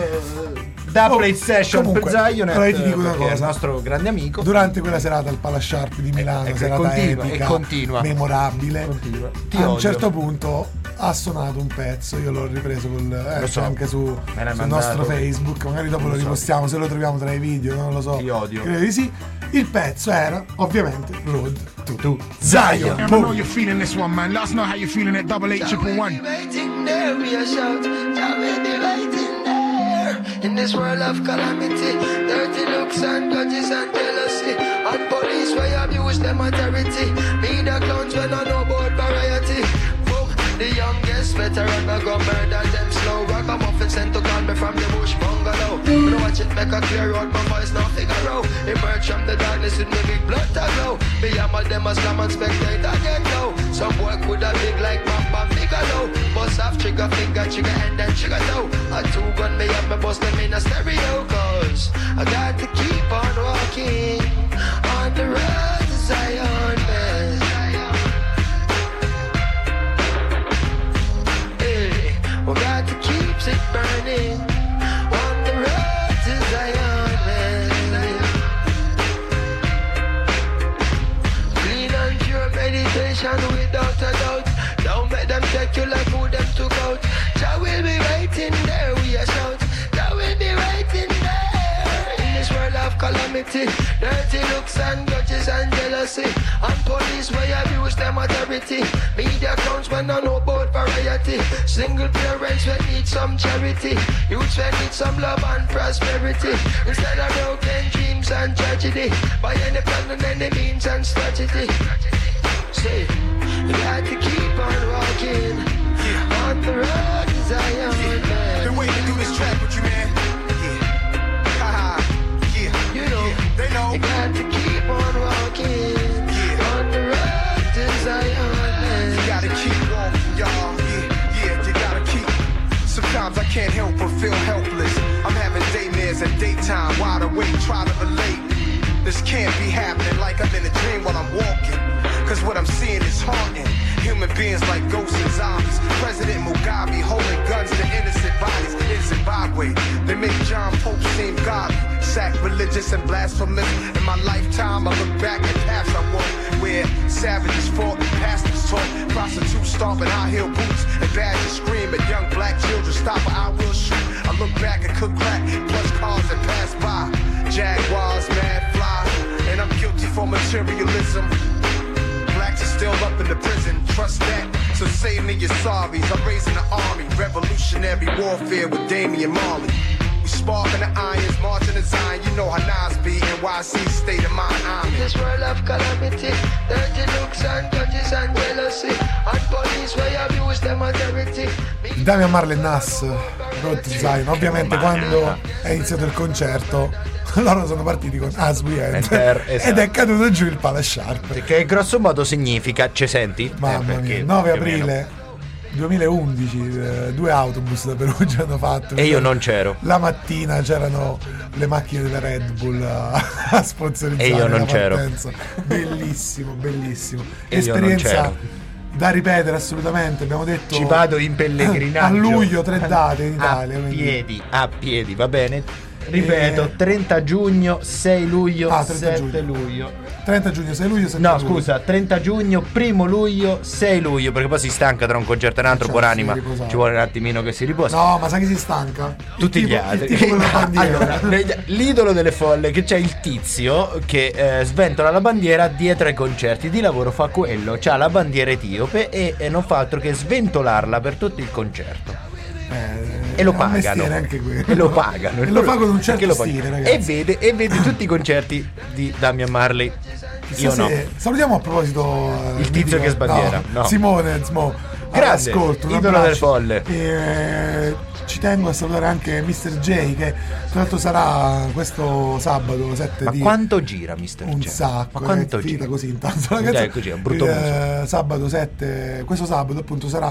Da Oh, PlayStation comunque, per Zionet, allora io ti dico una perché è il cosa. nostro grande amico. Durante quella serata al Palace Sharp di Milano, E- e serata continua, epica, e continua. memorabile, Continua. Ti a un odio. certo punto ha suonato un pezzo, io l'ho ripreso col, eh, Lo so. c'è anche su, Me l'hai sul mandato. nostro Facebook, magari dopo lo, Lo so. ripostiamo, se lo troviamo tra i video, non lo so. Ti odio. Credo di sì. Il pezzo era ovviamente Road to, to Zion. Zion. I know you're feeling this one, man. Let us know how you're feeling at double eight triple one. Waiting there, we are shout. Shall we be waiting there? In this world of calamity, dirty looks and grudges and jealousy, and police where abuse them authority. Me the clowns when I know about variety. Boom, the youngest veteran I go murder them slow. Ragamuffin sent to call me from the bush bungalow. When I watch it make a clear out, my voice now figure out. Emerge from the darkness with me big blood to glow. Me and my them a slam and spectate again now. Some boy could have big like Mamba Figaro. Bust off trigger finger, trigger and then trigger toe. A two gun me up, me bust them in a stereo. Cause I got to keep on walking on the road to Zion, man. Hey, we got to keep it burning on the road to Zion, man. Clean and pure meditation without a doubt. Don't let them take you like who them took out. Jah will be waiting there, we are shout. Jah will be waiting there. In this world of calamity, dirty looks and grudges and jealousy, and police where abuse them authority. Media accounts when I know about variety. Single parents when need some charity. Youths when need some love and prosperity. Instead of broken dreams and tragedy, by any plan and any means and strategy. Say, you got to keep on walking on the road to Zion, man. Been waiting to do this track with you, man. Yeah. Haha. Yeah. You know, Yeah. They know. you got to keep on walking on the road to Zion, man. You gotta keep walking, y'all. Yeah, yeah, you gotta keep. Sometimes I can't help but feel helpless. I'm having daymares at daytime, wide awake, try to relate. This can't be happening like I'm in a dream while I'm walking. Cause what I'm seeing is haunting. Human beings like ghosts and zombies. President Mugabe holding guns to innocent bodies in Zimbabwe. They make John Pope seem godly, sacrilegious and blasphemous. In my lifetime, I look back at paths I walked where savages fought, pastors taught, prostitutes stomping high heel boots, and badgers scream at young black children, stop or I will shoot. I look back and cook crack, plus cars that pass by. Jaguars, mad fly, and I'm guilty for materialism. Blacks are still up in the prison, trust that. So save me your sorries, I'm raising the army. Revolutionary warfare with Damian Marley. We We sparking the irons, marching the Zion. You know how Nas be, N Y C state of mind. I'm This world of calamity, dirty looks and grudges and jealousy, and police where you abuse them authority. Damian Marley e Nas, Road to Zion. Ovviamente quando è iniziato il concerto loro sono partiti con As We Enter, esatto. ed è caduto giù il pala sharp, che grosso modo significa, ci senti? Mamma eh, mia, nove aprile duemilaundici, eh, due autobus da Perugia hanno fatto e io non c'ero. La mattina c'erano le macchine della Red Bull a, a sponsorizzare e io non la c'ero. partenza. Bellissimo, bellissimo. E esperienza da ripetere assolutamente. Abbiamo detto ci vado in pellegrinaggio a luglio, tre date in Italia, a quindi. piedi, a piedi, va bene. Ripeto, E- trenta giugno, sei luglio, Ah, trenta sette giugno. luglio. trenta giugno, sei luglio, sette No, luglio. scusa, trenta giugno, primo luglio, sei luglio, perché poi si stanca tra un concerto e un altro, Cioè, buonanima, si riposava. ci vuole un attimino che si riposa. No, ma sai chi si stanca? Tutti Il gli tipo- altri. il tipo con la bandiera. Allora, negli- l'idolo delle folle, che c'è il tizio che eh, sventola la bandiera dietro ai concerti, di lavoro fa quello, c'ha la bandiera etiope e, e non fa altro che sventolarla per tutto il concerto. Eh, E lo è un pagano. mestiere anche quello. E lo pagano. E lo fa con un certo Perché lo pagano. stile, ragazzi. E vede, e vede tutti i concerti di Damian Marley. Chissà Io no. se- Salutiamo a proposito eh, Il tizio mitico- che sbandiera, no. Simone Smo, Grande, all'ascolto, un idolo abbraccio. delle folle. E, ci tengo a salutare anche mister J, che tra l'altro sarà questo sabato sette Ma di quanto gira mister un J? sacco, Ma quanto è finita gira? così intanto la Dai, canzone. così, è un brutto Il, muso. eh, sabato sette, questo sabato appunto sarà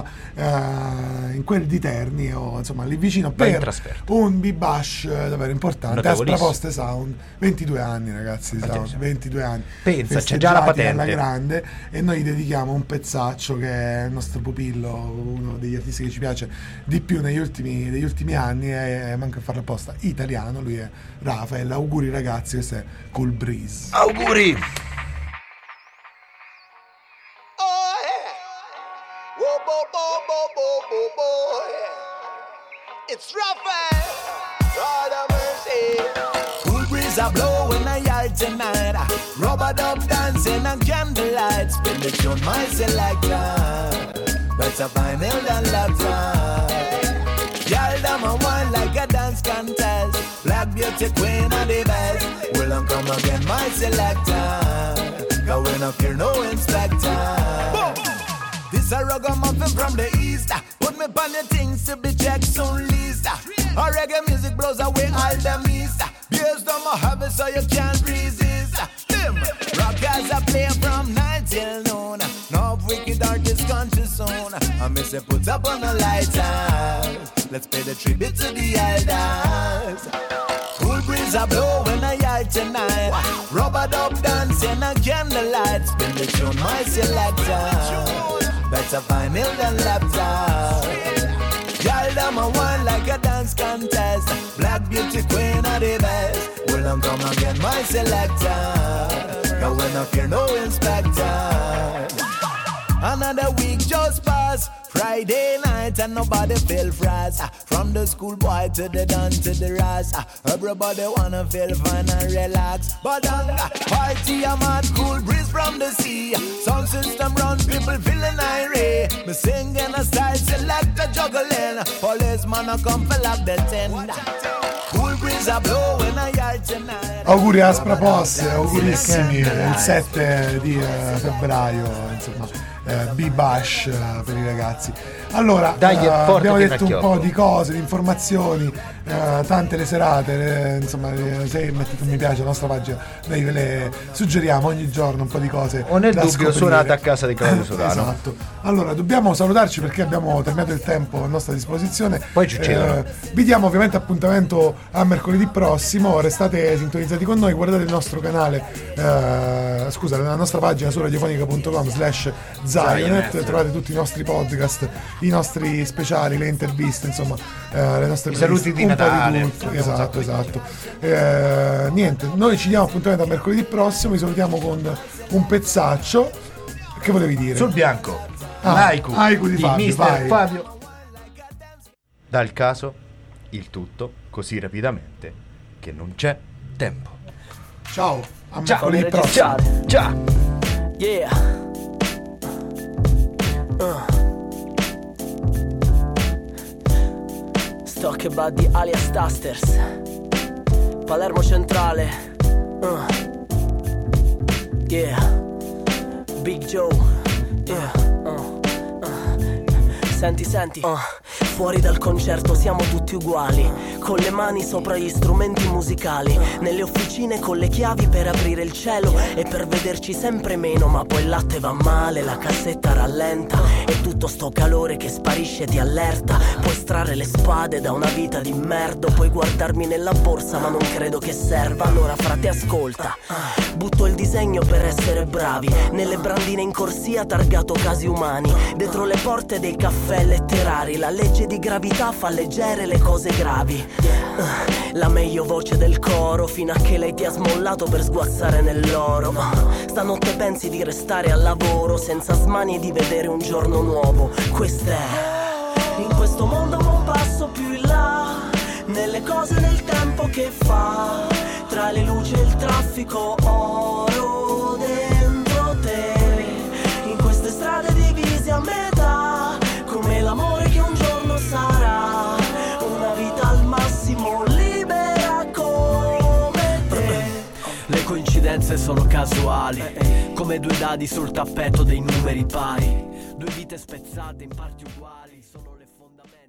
eh, in quel di Terni o insomma lì vicino Va in per trasferta. un B-Bash eh, davvero importante. Notevolissimo. Aspra Poste Sound, ventidue anni ragazzi di Sound, ventidue anni. Pensa, c'è già la Festeggiati patente. alla grande, e noi gli dedichiamo un pezzaccio che è il nostro pupillo, uno degli artisti che ci piace di più negli ultimi, degli ultimi anni, e manca a farlo apposta, italiano, lui è Rafael. Auguri ragazzi, questo è Cool Breeze. Auguri! Whoa, bo, bo, bo, bo, bo, bo, yeah. It's Raphael, Lord of mercy. Cool breeze a blow in a yard tonight. Rubber dub dancing and candlelight. Spin the tune, my selector. Better vinyl than laptop. Y'all them a wine like a dance contest. Black beauty queen of the best. Will I come again, my selector? Going up here, no inspector. This a ragamuffin from the east. Put me on the things to be checked soon least. A reggae music blows away all the mist. Beers them a have it so you can't resist. Them rockers a play from nine till noon. No wicked artists conscious soon. I miss it put up on the lighter. Let's pay the tribute to the elders. Cool breeze a blow in a yard tonight. Rubber dub dancing and candlelight. Spin the tune, my selector. Better vinyl than laptop. Y'all them a wine like a dance contest. Black beauty queen of the best. Will I come again, my selector? Going up here, no inspector. Another week just passed. Friday night and nobody feel fast. From the schoolboy to the done to the ras. Everybody wanna feel fun and relax. But on party a mad cool breeze from the sea. Sound system run, people feeling irate. Me singing a style select a juggling. Policeman a come for lock the tent. Cool breeze a blow in a yard tonight. Auguri a Aspra Posse, augurissimi, il sette di eh, febbraio, insomma, eh, B-Bash eh, per i ragazzi. Allora, Dai, eh, portati abbiamo una detto un chiocca. po' di cose, di informazioni, eh, tante le serate, eh, insomma, eh, se mettete un mi piace alla nostra pagina, noi ve le suggeriamo ogni giorno un po' di cose. O nel da dubbio scoprire. suonate a casa di Claudio Solano. Esatto. Allora, dobbiamo salutarci perché abbiamo terminato il tempo a nostra disposizione. Poi ci uccidono. Eh, vi diamo ovviamente appuntamento a mercoledì prossimo, restate sintonizzati con noi, guardate il nostro canale, eh, scusa, la nostra pagina su radiofonica punto com slash Zionet, trovate tutti i nostri podcast, i nostri speciali, le interviste, insomma, eh, le nostre I saluti di un Natale, po' di tutto. abbiamo un Esatto, sacco esatto. Eh, niente, noi ci diamo appuntamento a mercoledì prossimo, vi salutiamo con un pezzaccio. Che volevi dire? Sul bianco, Ah, l'Aiku Aiku di di Fabio, mister vai. Fabio. Dal caso il tutto così rapidamente che non c'è tempo. Ciao, a Ciao, mercoledì prossimo. ciao, ciao. Yeah. Uh. Talk Buddy alias Tasters, Palermo Centrale, uh. Yeah, Big Joe, yeah, uh. Uh. Senti, senti, uh. Fuori dal concerto siamo tutti uguali, con le mani sopra gli strumenti musicali, nelle officine con le chiavi per aprire il cielo e per vederci sempre meno, ma poi il latte va male, la cassetta rallenta e tutto sto calore che sparisce ti allerta. Puoi estrarre le spade da una vita di merda, puoi guardarmi nella borsa ma non credo che serva. Allora frate ascolta, butto il disegno per essere bravi, nelle brandine in corsia targato casi umani, dietro le porte dei caffè letterari, la legge di gravità fa leggere le cose gravi. uh, La meglio voce del coro, fino a che lei ti ha smollato per sguazzare nell'oro. uh, Stanotte pensi di restare al lavoro senza smanie e di vedere un giorno nuovo. Questo è, in questo mondo non passo più in là, nelle cose nel tempo che fa, tra le luci e il traffico oro dentro te, in queste strade divise a metà, come l'amore che un giorno sarà, una vita al massimo libera come te. Le coincidenze sono casuali, come due dadi sul tappeto dei numeri pari, due vite spezzate in parti uguali.